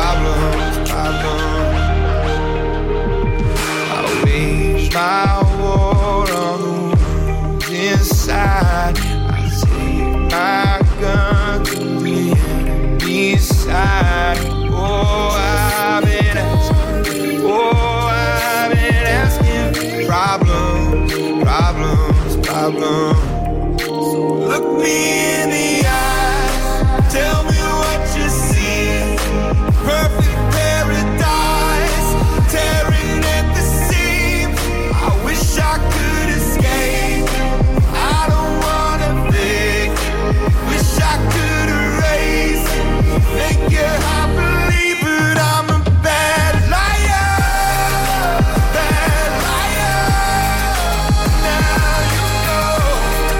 I wage my war on the wounds inside. I take my gun to the enemy's side. Oh, I've been asking. Oh, I've been asking for problems. So look me in the eyes. Tell me what you see. Perfect paradise, tearing at the seams. I wish I could escape. I don't wanna fake. Wish I could erase it. Make you happily, but I'm a bad liar. Bad liar. Now you know.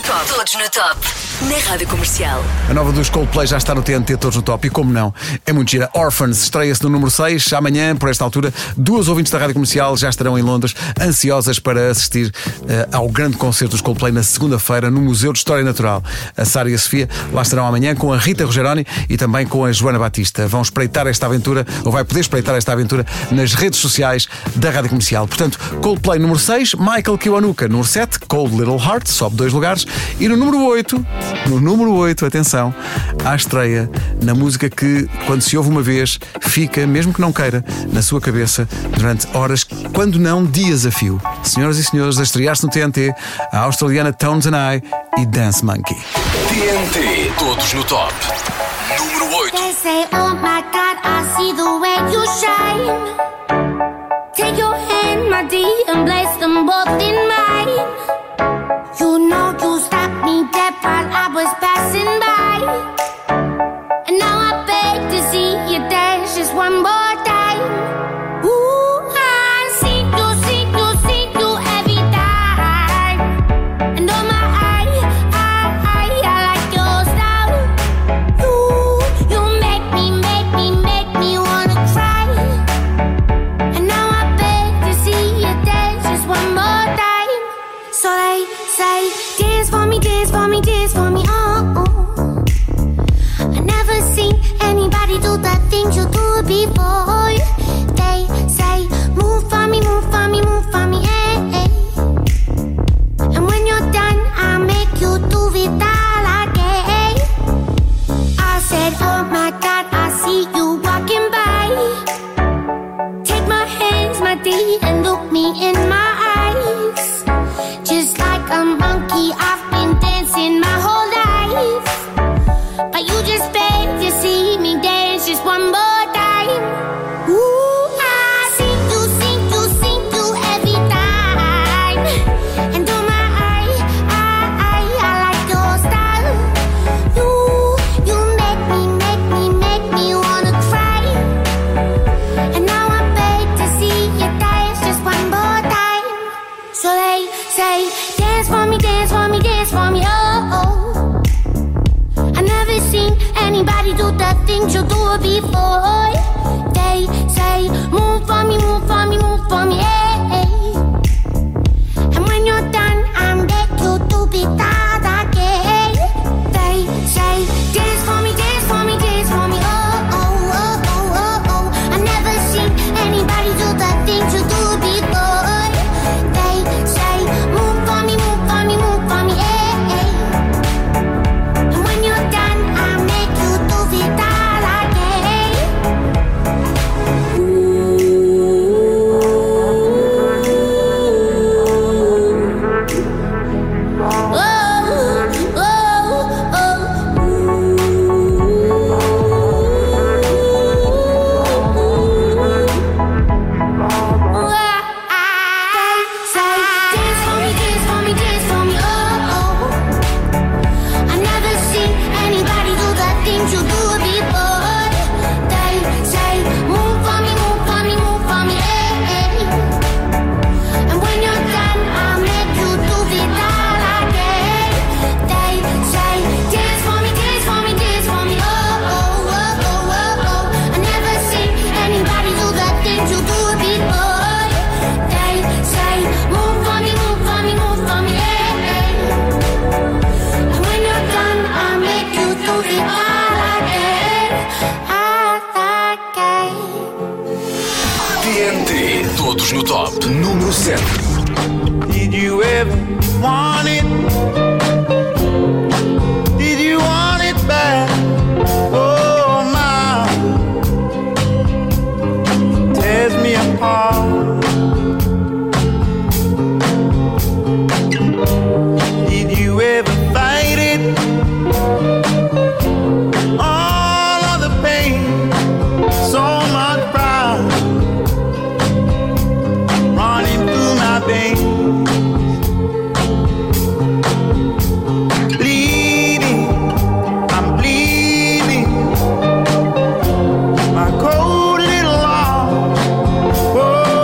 top. Todos no top. Na Rádio Comercial. A nova dos Coldplay já está no TNT, Todos no Top. E como não, é muito gira. Orphans estreia-se no número 6. Amanhã, por esta altura, duas ouvintes da Rádio Comercial já estarão em Londres, ansiosas para assistir ao grande concerto dos Coldplay na segunda-feira no Museu de História Natural. A Sara e a Sofia lá estarão amanhã com a Rita Rogeroni e também com a Joana Batista. Vão espreitar esta aventura, ou vai poder espreitar esta aventura nas redes sociais da Rádio Comercial. Portanto, Coldplay número 6, Michael Kiwanuka número 7, Cold Little Heart, sobe 2 lugares. E no número 8, atenção, à estreia na música que, quando se ouve uma vez, fica, mesmo que não queira, na sua cabeça durante horas, quando não dias a fio. Senhoras e senhores, a estrear-se no TNT, a australiana Tones and I e Dance Monkey. TNT, Todos no Top. Número 8. They say, oh my God, I see the way you shine. Take your hand, my dear, and place them both in mine. You know you stopped me dead while I was passing by. And now I beg to see you dance just one more time. Ooh, I see you every time. And oh my, I like your style. You make me wanna cry. And now I beg to see you dance just one more time. So they say, dance for me, dance for me, dance for me, oh. I never seen anybody do the things you do before. They say, move for me, move for me, move for me, hey. And when you're done, I'll make you do it all again. I said, oh my God, I see you walking by. Take my hands, my dear, and look me in my eyes. Just like a monkey, I've been dancing my whole life. But you just beg to see me dance just one more time. Ooh, I see you every time. And oh my, I like your style. You make me wanna cry. And now I beg to see you dance just one more time. So they say, dance for me, dance for me, dance for me, oh. I never seen anybody do the things you do before. They say, move for me, move for me, move for me, hey. And when you're done, I'll make you do it all again. They say, dance for me, dance for me, dance for me, oh. I never seen anybody do the things you do before. They say, move for me, move for me, move for me, hey. And when you're done, I'll make you do it all again. Todos no Top. Número 7. Did you ever want it? Did you want it back? Oh my, tears me apart. Did you ever fight it? All of the pain, so much pride running through my veins. Bleeding, I'm bleeding. My cold little heart, oh.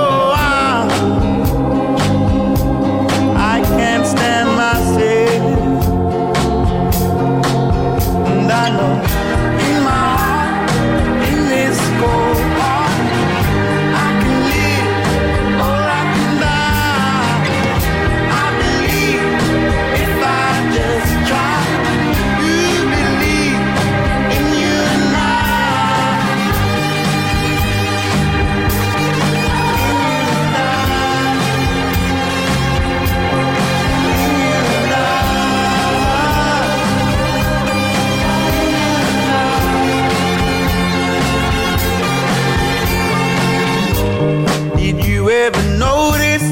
ever noticed?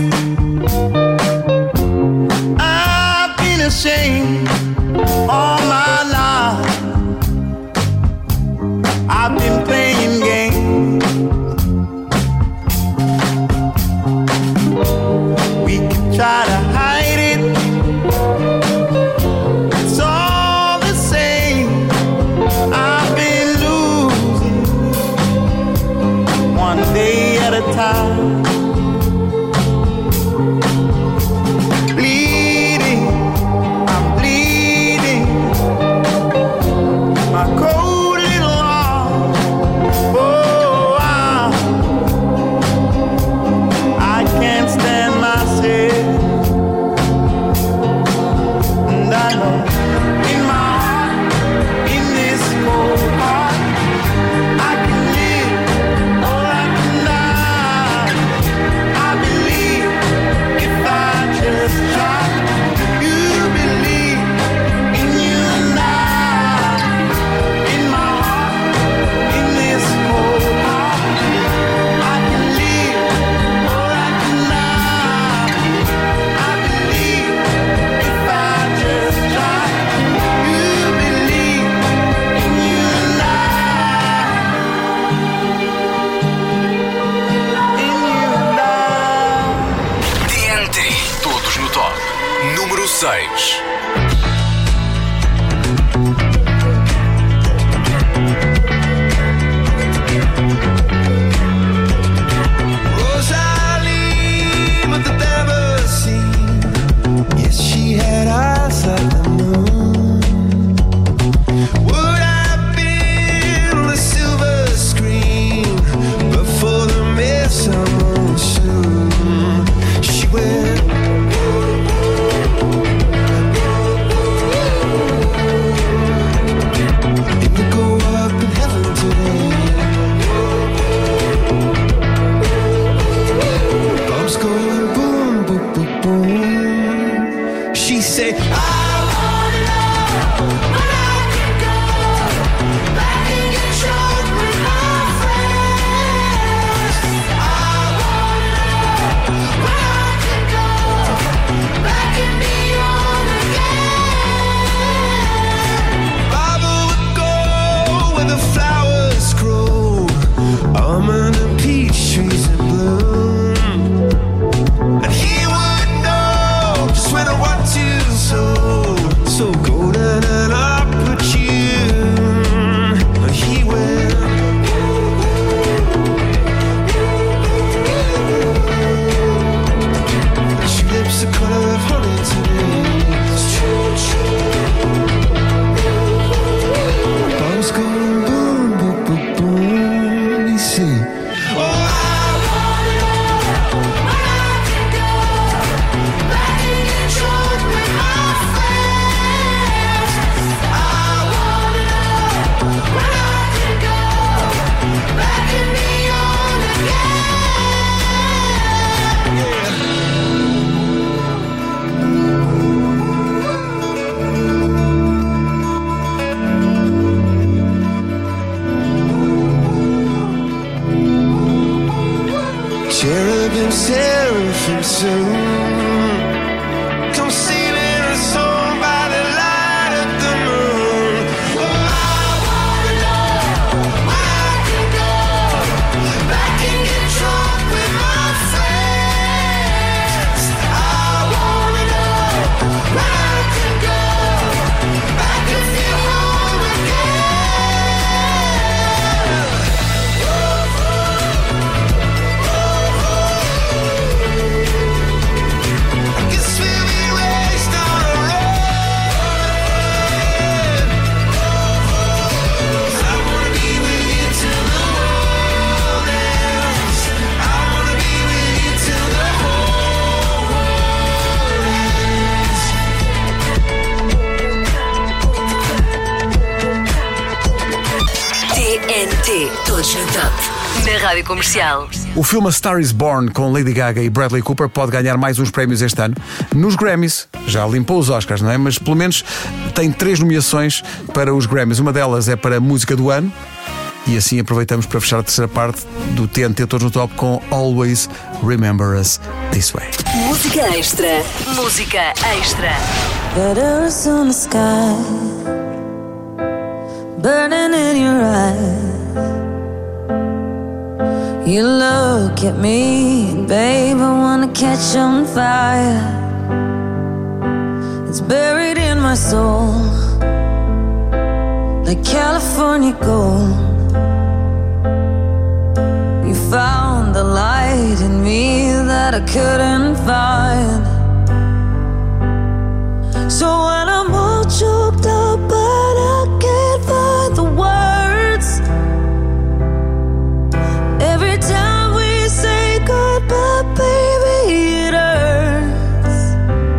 I've been ashamed all my life. I've been playing games. We can try to hide it. It's all the same. I've been losing one day at a time. Bleeding, I'm bleeding. My cold little arm. Oh, I can't stand myself. And I know in my heart, in this cold heart, I can live or I can die. I believe if I just try. You believe in you and I. In my heart, in this cold heart, I can live or I can die. I believe if I just try. You believe in you and I. In you and I. TNT. Todos no top. Número 6. Rosalie, but the never seen. Yes, she had eyes like the moon. Would have been on the silver screen, but for the mess I'm on soon. She went. Indigo up in heaven today. Bombs going boom, boom, boom, boom. She said, I wanna know when I can go back and get drunk with my friends. I wanna know when I can go back and be young again. Baba would go where the flowers grow, almond and peach trees in bloom. And he would know just when I want to so golden and opportune. He went. She lips the color of honey today. It's true, bombs going boom, boom, boom, boom. He said, oh, I wanna know when I can go back and get drunk with my friends. I wanna know when I can go back and be young again. Cherubim, seraphim soon come sailing a song by the light of the moon. Oh, I wanna know when I can go back and get drunk with my friends. I wanna know when I can go back and feel home again. I guess we'll be raised on a road. 'Cause I wanna be with you till the world ends. I wanna be with you till the whole world ends. TNT. Todos no top. Na Rádio Comercial. O filme A Star is Born com Lady Gaga e Bradley Cooper pode ganhar mais uns prémios este ano. Nos Grammys, já limpou os Oscars, não é? Mas pelo menos tem 3 nomeações para os Grammys. Uma delas é para Música do Ano. E assim aproveitamos para fechar a terceira parte do TNT Todos no Top com Always Remember Us This Way. Música extra. Música extra. Letters on the sky, burning in your eyes. You look at me, babe, I wanna catch on fire. It's buried in my soul, like California gold. You found the light in me that I couldn't find. So when I'm all choked up but I can't find the words, every time we say goodbye, baby, it hurts.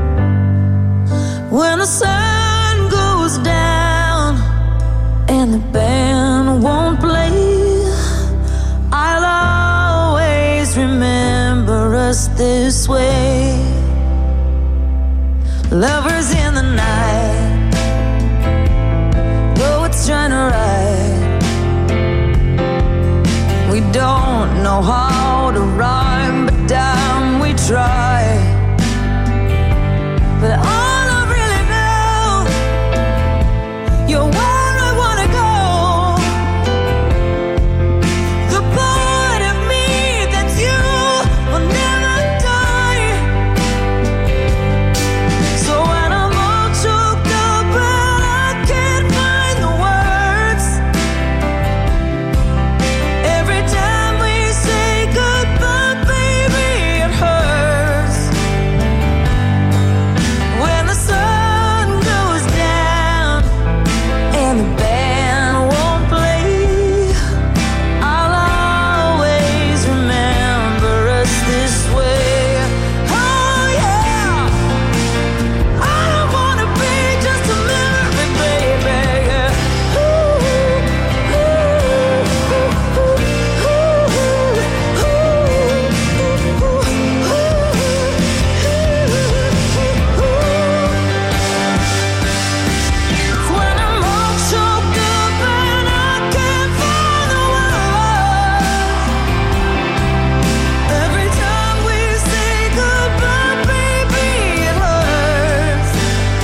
When the sun goes down and the band won't play, I'll always remember us this way. Lovers in the night, poets trying to write. We don't know how to rhyme, but damn, we try. But all I really know, you're where I wanna go. The part of me that's you will never die. So when I'm all choked up and I can't find the words, every time we say goodbye, baby, it hurts. When the sun goes down and the band won't play, I'll always remember us this way. Oh yeah, I don't wanna be just a memory, baby. When I'm all choked up and I can't find the words, every time we say goodbye, baby, it hurts.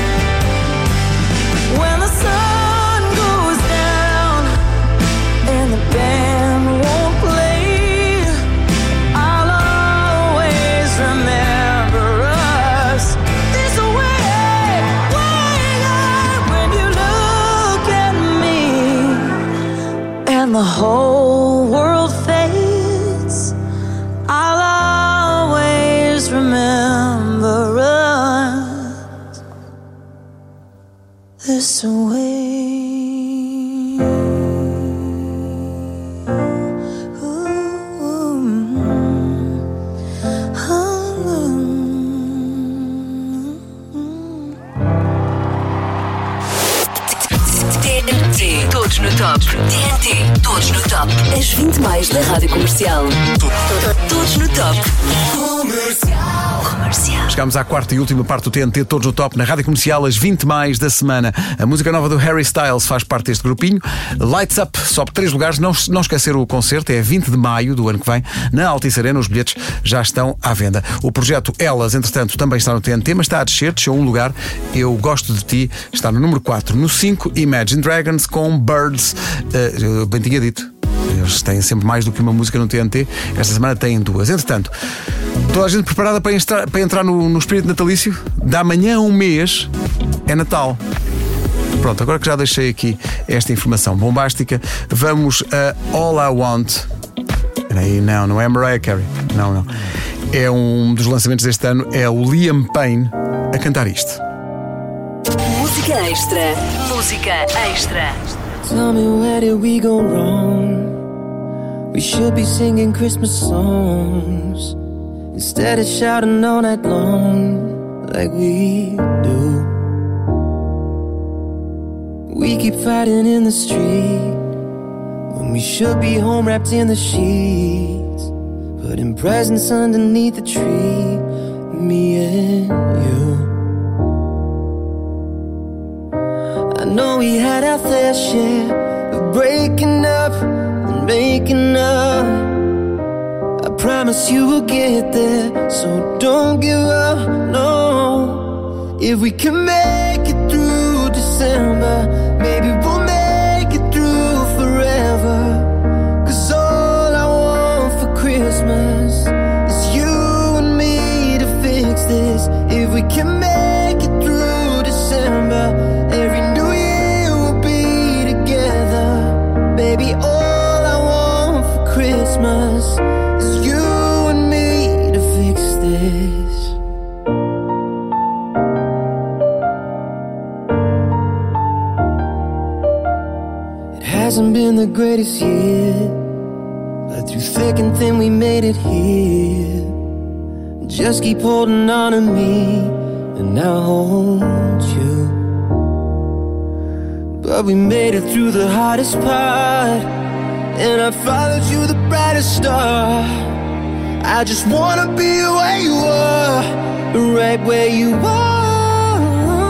When the sun goes down and the band won't play, I'll always remember us this way. When you look at me and the whole world fades, I'll always remember us this way. TNT Todos no Top. TNT Todos no Top. As 20 mais da Rádio Comercial. Todos no Top. Comercial. Chegámos à quarta e última parte do TNT Todos no Top na Rádio Comercial, as 20 mais da semana. A música nova do Harry Styles faz parte deste grupinho. Lights Up sobe 3 lugares. Não esquecer o concerto, é 20 de maio do ano que vem na Altice Arena. Os bilhetes já estão à venda. O projeto Elas, entretanto, também está no TNT, mas está a descer, desceu um lugar. Eu Gosto de Ti está no número 4. No 5, Imagine Dragons com Birds. Eu bem tinha dito, eles têm sempre mais do que uma música no TNT. Esta semana têm 2. Entretanto, toda a gente preparada para entrar no espírito natalício? Da manhã a um mês é Natal. Pronto, agora que já deixei aqui esta informação bombástica, vamos a All I Want. Não é Mariah Carey. Não. É um dos lançamentos deste ano, é o Liam Payne a cantar isto. Música extra. Música extra. Tell me, where did we go wrong? We should be singing Christmas songs instead of shouting all night long like we do. We keep fighting in the street when we should be home wrapped in the sheets, putting presents underneath the tree, me and you. I know we had our fair share of breaking up making up. I promise you we'll get there, so don't give up, no. If we can make it through December, maybe we'll make it through forever. 'Cause all I want for Christmas is you and me to fix this. If we can make it through December, every New Year we'll be together. Baby, all I want for Christmas is you and me to fix this. It hasn't been the greatest year, but through thick and thin we made it here. Just keep holding on to me and I'll hold you. But we made it through the hardest part, and I followed you the brightest star. I just wanna be where you are, right where you are.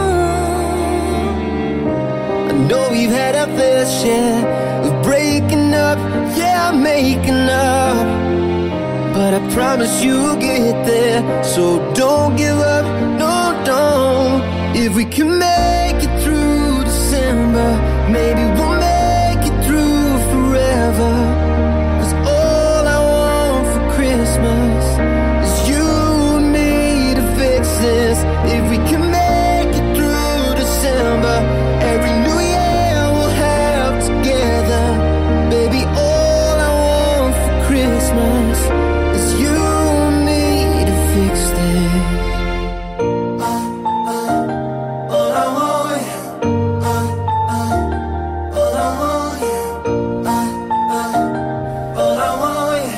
I know we've had our fair share of breaking up, yeah, making up. But I promise you'll get there, so don't give up, no, don't. If we can make it through December, maybe we'll make it through forever. 'Cause all I want for Christmas is you and me to fix this. If we can make it through December, every New Year we'll have together. Baby, all I want for Christmas is you and me to fix this. All I want, all I want, all I want,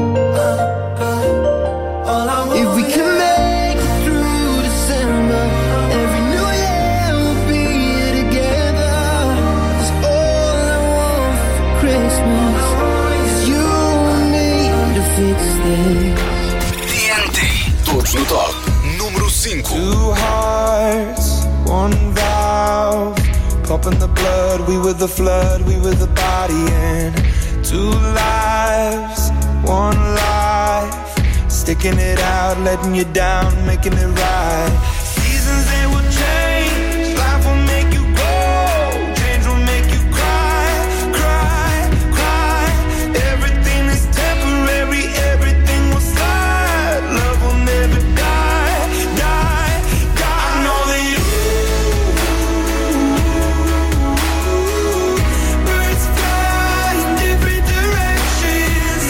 all I want. If we can make it through December, every New Year we'll be together. 'Cause all I want for Christmas is you and me to fix this. TNT. Todos no top. Número 5. Two hearts, one valve. Pumping the blood, we were the flood, we were the body. And two lives, one life. Sticking it out, letting you down, making it right. Seasons, they will change. Life will make you grow. Change will make you cry, cry, cry. Everything is temporary, everything will slide. Love will never die, die, die. I know that you birds fly in different directions.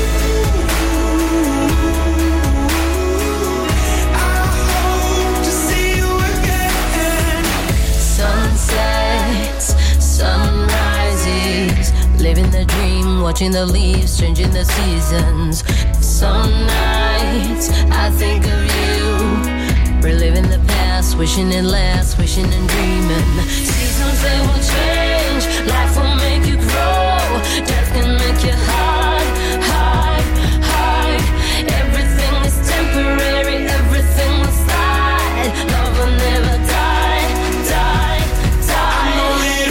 I hope to see you again. Sunsets, sunrises, living the dream, watching the leaves, changing the seasons. Some nights I think of you, reliving the past, wishing it lasts, wishing and dreaming. Seasons, they will change, life will make you grow, death can make you hide, hide, hide. Everything is temporary, everything will slide. Love will never die, die, die. I know that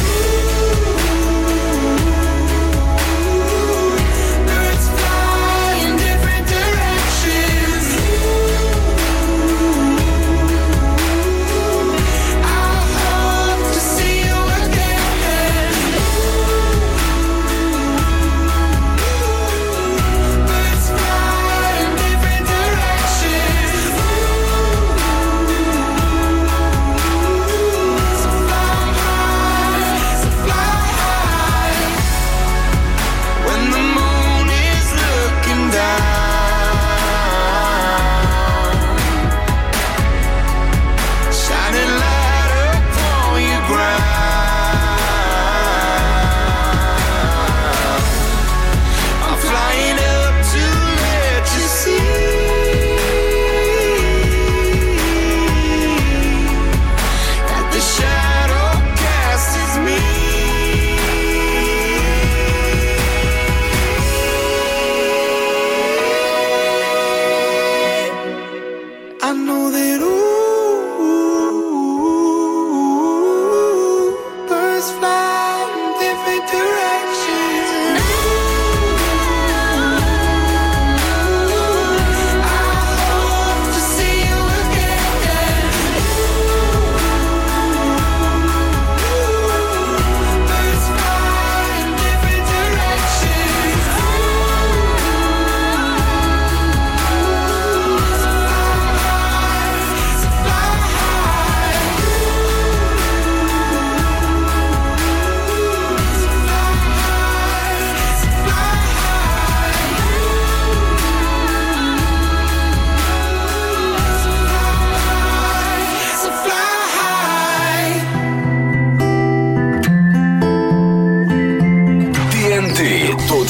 birds fly in different directions. I hope to see you again.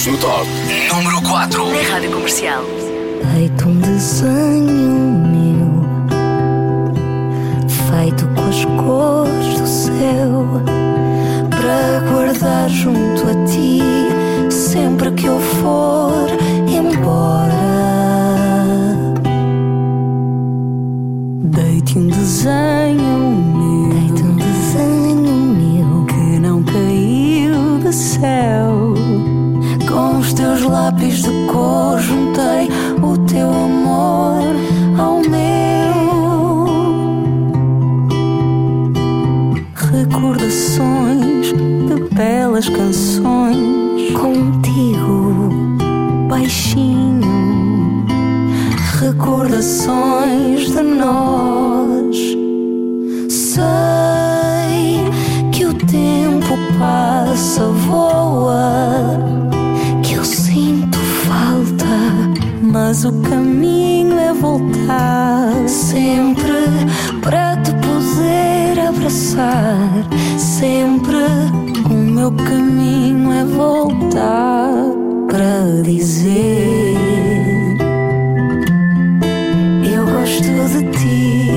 Todos no Top. Número 4. Na Rádio Comercial. Feito um desenho meu, feito com as cores do céu, para guardar junto a ti, sempre que eu for embora. Dei-te um desenho meu, que não caiu do céu. Com os teus lápis de cor juntei o teu amor ao meu. Recordações de belas canções contigo, baixinho. Recordações de nós. Sei que o tempo passa, voa, que eu sinto falta, mas o caminho é voltar, sempre para te poder abraçar. Sempre o meu caminho é voltar para dizer: eu gosto de ti.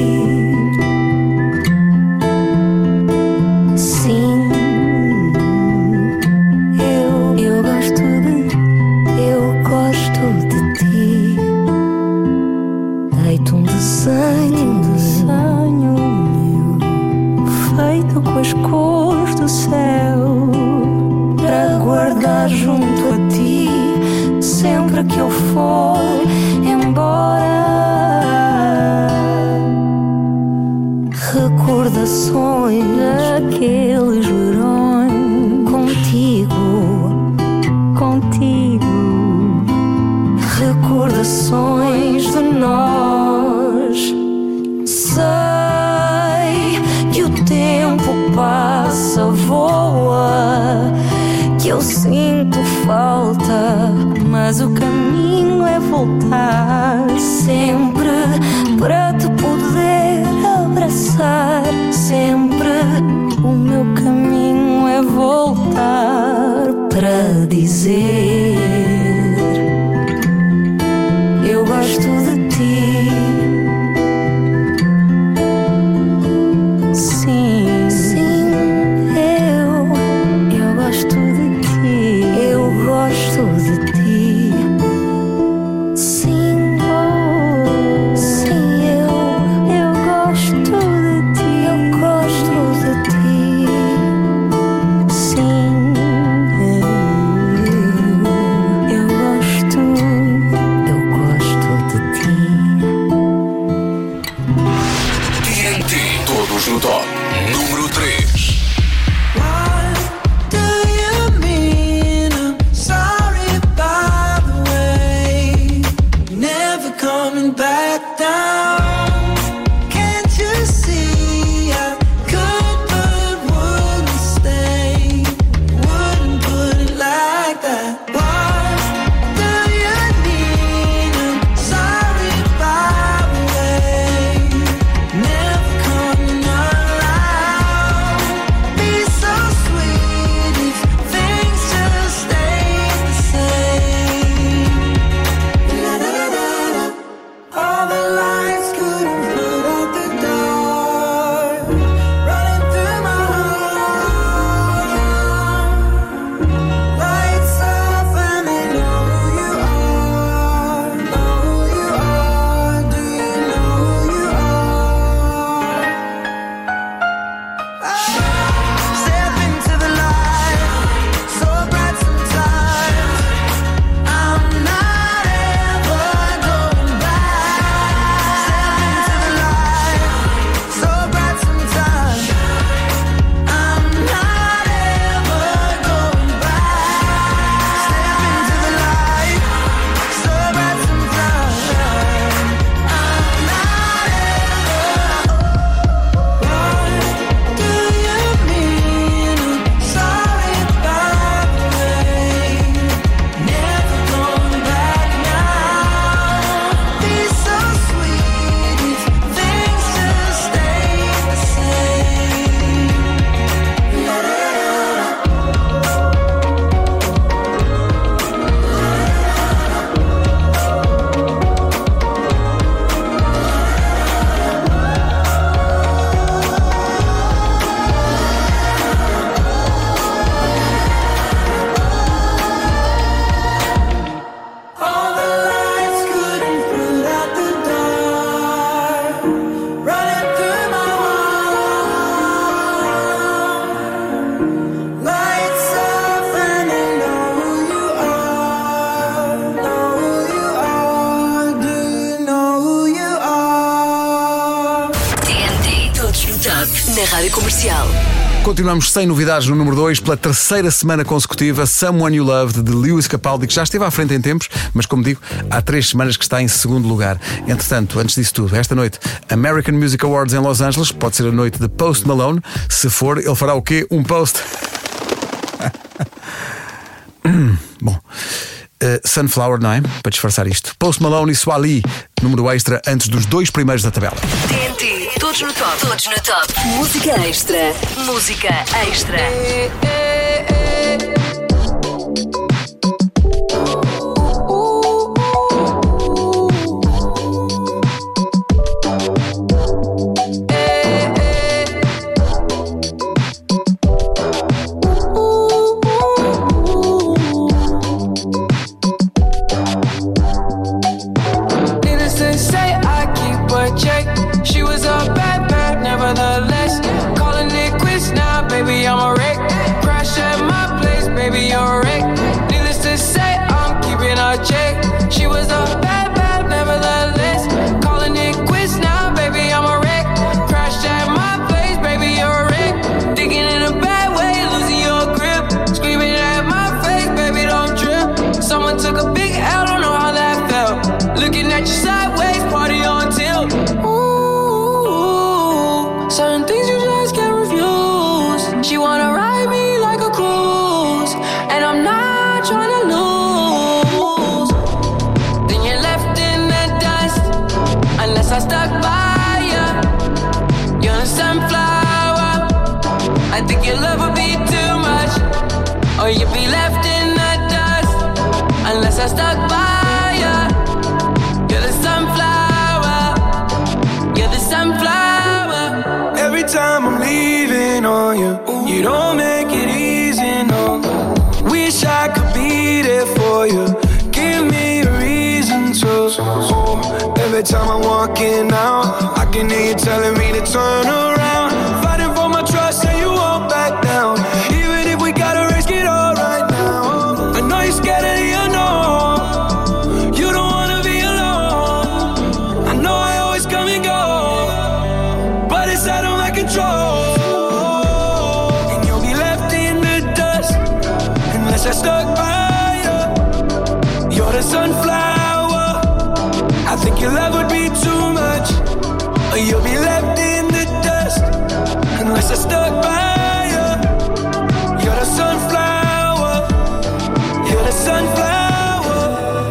Sim, eu gosto de ti. Dei-te um desenho meu, feito com as cores do céu, para guardar junto a ti, sempre que eu for embora. Recordações daqueles verões contigo. Recordações de nós. Sei que o tempo passa, voa, que eu sinto falta, mas o caminho é voltar, sempre para te poder abraçar. Sempre o meu caminho é voltar para dizer: eu gosto de ti. Sim, eu gosto de ti. Eu gosto de ti. Sim, eu gosto de ti. Eu gosto de ti. Sim, eu gosto de ti. TNT. Todos no Top. Número 3. What do you mean? I'm sorry, by the way. Never coming back down. Can't you see I could but wouldn't stay? Wouldn't put it like that. What do you mean? I'm sorry, by the way. Never coming around. Be so sweet if things just stay the same. La, da, da, da, da. All the lights go na Rádio Comercial. Continuamos sem novidades no número 2 pela terceira semana consecutiva. Someone You Loved, de Lewis Capaldi, que já esteve à frente em tempos, mas como digo, há 3 semanas que está em segundo lugar. Entretanto, antes disso tudo, esta noite, American Music Awards em Los Angeles, pode ser a noite de Post Malone. Se for, ele fará o quê? Um post. Bom, Sunflower, não é? Para disfarçar isto. Post Malone e Swali, número extra antes dos 2 primeiros da tabela. TNT, todos no top. Todos no top. Música extra. Música extra. You don't make it easy, no. Wish I could be there for you. Give me a reason to. Every time I'm walking out, I can hear you telling me to turn around. Fighting for my trust and you won't back down. Even if we gotta risk it all right now. I know you're scared of the unknown. You don't wanna be alone. I know I always come and go, but it's out of my control. I stuck by you. You're the sunflower. I think your love would be too much, or you'll be left in the dust. Unless I stuck by you. You're the sunflower. You're the sunflower.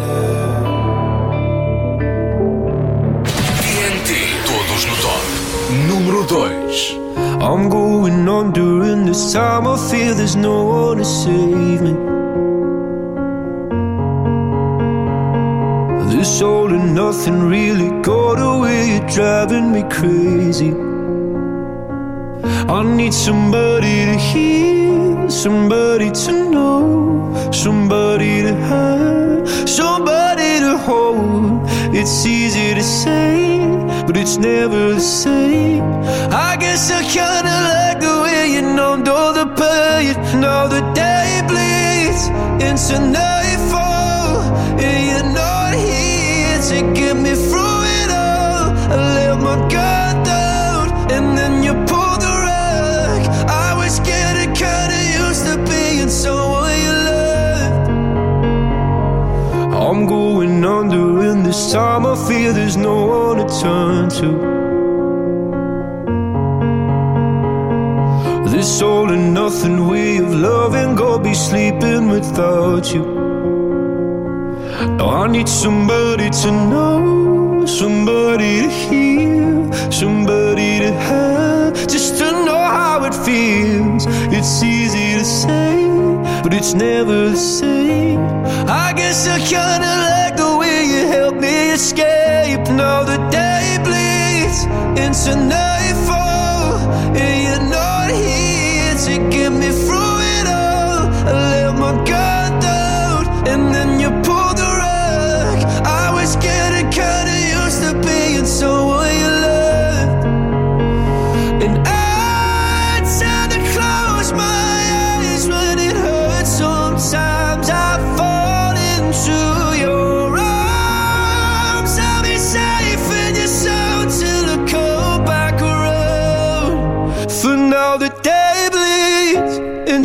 TNT, todos no top. Número 2. I'm going on during this time. I feel there's no one to save me. This all and nothing really got away. You're driving me crazy. I need somebody to hear, somebody to know, somebody to have, somebody to hold. It's easy to say, but it's never the same. I guess I kinda like the way you numbed all the pain. Now the day bleeds into nightfall, and you're not here to get me through it all. I let my guard down, and then you pulled the rug. I was getting kinda used to being someone you loved. I'm going under, and this time I feel there's no one to turn to. This all and nothing way of loving, go be sleeping without you. Now I need somebody to know, somebody to hear, somebody to have, just to know how it feels. It's easy to say, but it's never the same. I guess I kinda like the way you help me escape. Now the day bleeds into nightfall, and you're not here to get me through it all. I let my guard down, and then you pulled the rug. I was getting kinda used to being someone you loved, and I tend to close my eyes when it hurts. Sometimes I fall into your arms. I'll be safe in your soul till I come back around.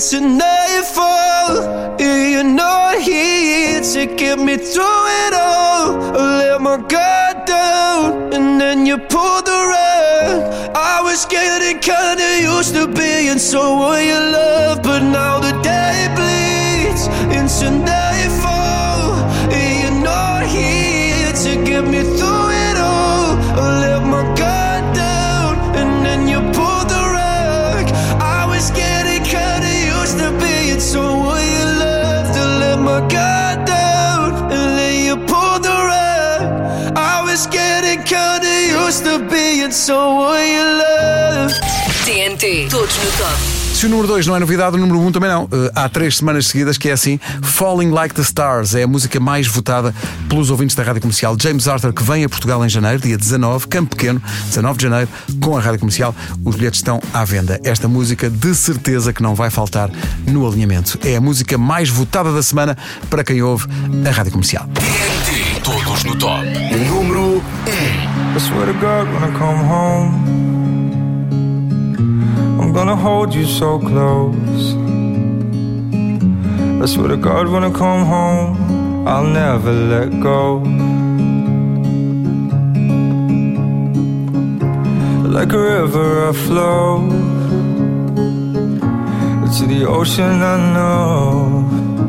into nightfall. You're not here to get me through it all. I let my guard down and then you pulled the rug. I was getting kinda used to being someone you love, but now the day bleeds into nightfall. You're not here to get me through it all. I let my guard down and then you pulled the rug. I was getting kinda used to being someone you love, to let my guard down and then you pulled the rug. I was getting kinda used to being someone you love. TNT, todos no top. Se o número 2 não é novidade, o número 1 também não. Há 3 semanas seguidas que é assim. Falling Like the Stars é a música mais votada pelos ouvintes da Rádio Comercial. James Arthur, que vem a Portugal em janeiro, dia 19, Campo Pequeno, 19 de janeiro, com a Rádio Comercial. Os bilhetes estão à venda. Esta música, de certeza que não vai faltar no alinhamento. É a música mais votada da semana para quem ouve a Rádio Comercial. TNT, todos no top. Número 1. I swear to God when I come home, I'm gonna hold you so close. I swear to God when I come home, I'll never let go. Like a river I flow to the ocean I know.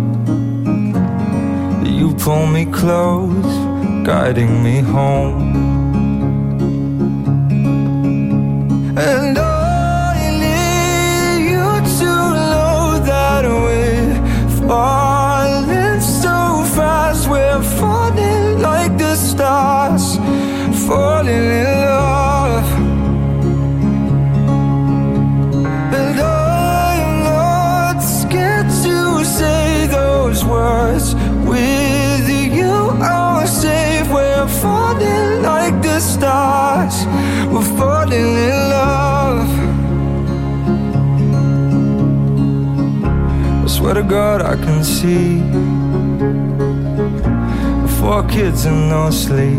You pull me close, guiding me home. And falling so fast, we're falling like the stars, falling in love. And I'm not scared to say those words. With you I'm safe, we're falling like the stars, we're falling in love. I swear to God I can see 4 kids and no sleep.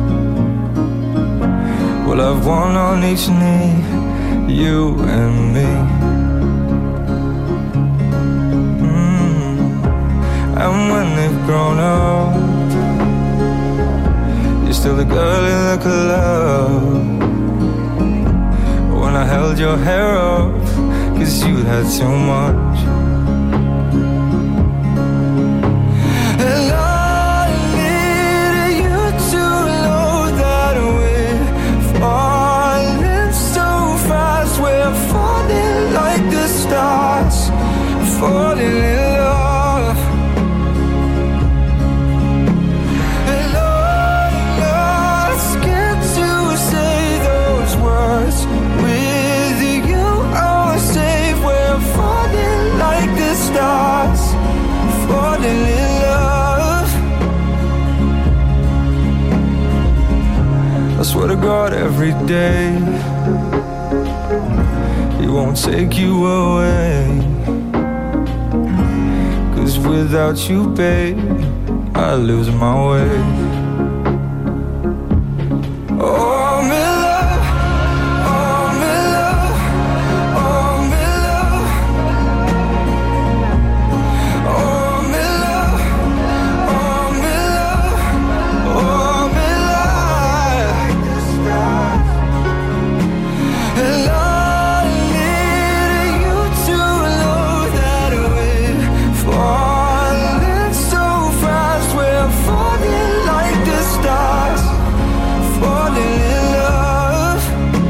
We'll have one on each knee, you and me. And when they've grown up, you're still the girl in the club. When I held your hair up, 'cause you had too much. And I need you to know that we're falling so fast, we're falling like the stars, falling in love. And I'm not scared to say those words. With you I'm safe, we're falling like the stars, falling in love. I swear to God every day He won't take you away, 'cause without you, babe, I lose my way. Oh, I'm in love, oh, I'm in love, oh, I'm in love, oh, I'm in love, oh, I'm in love, oh, I'm in love. And I need you to know that we're falling so fast, we're falling like the stars, falling in love.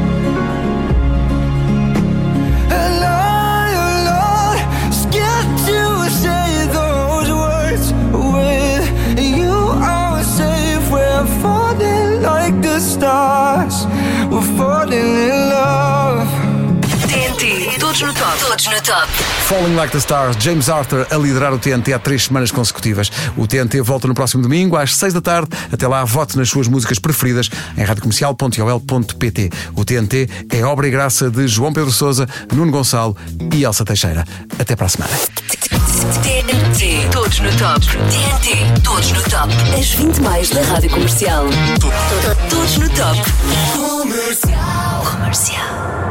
And I am not scared to say those words. With you I'm safe, we're falling like the stars, we're falling in love. TNT, todos no top. Todos no top. Falling Like the Stars, James Arthur a liderar o TNT há 3 semanas consecutivas. O TNT volta no próximo domingo às 6 da tarde. Até lá, vote nas suas músicas preferidas em radiocomercial.ol.pt. O TNT é obra e graça de João Pedro Sousa, Nuno Gonçalo e Elsa Teixeira. Até para a semana. TNT, todos no top. TNT, todos no top. As 20 mais da Rádio Comercial. Todos no top. Comercial.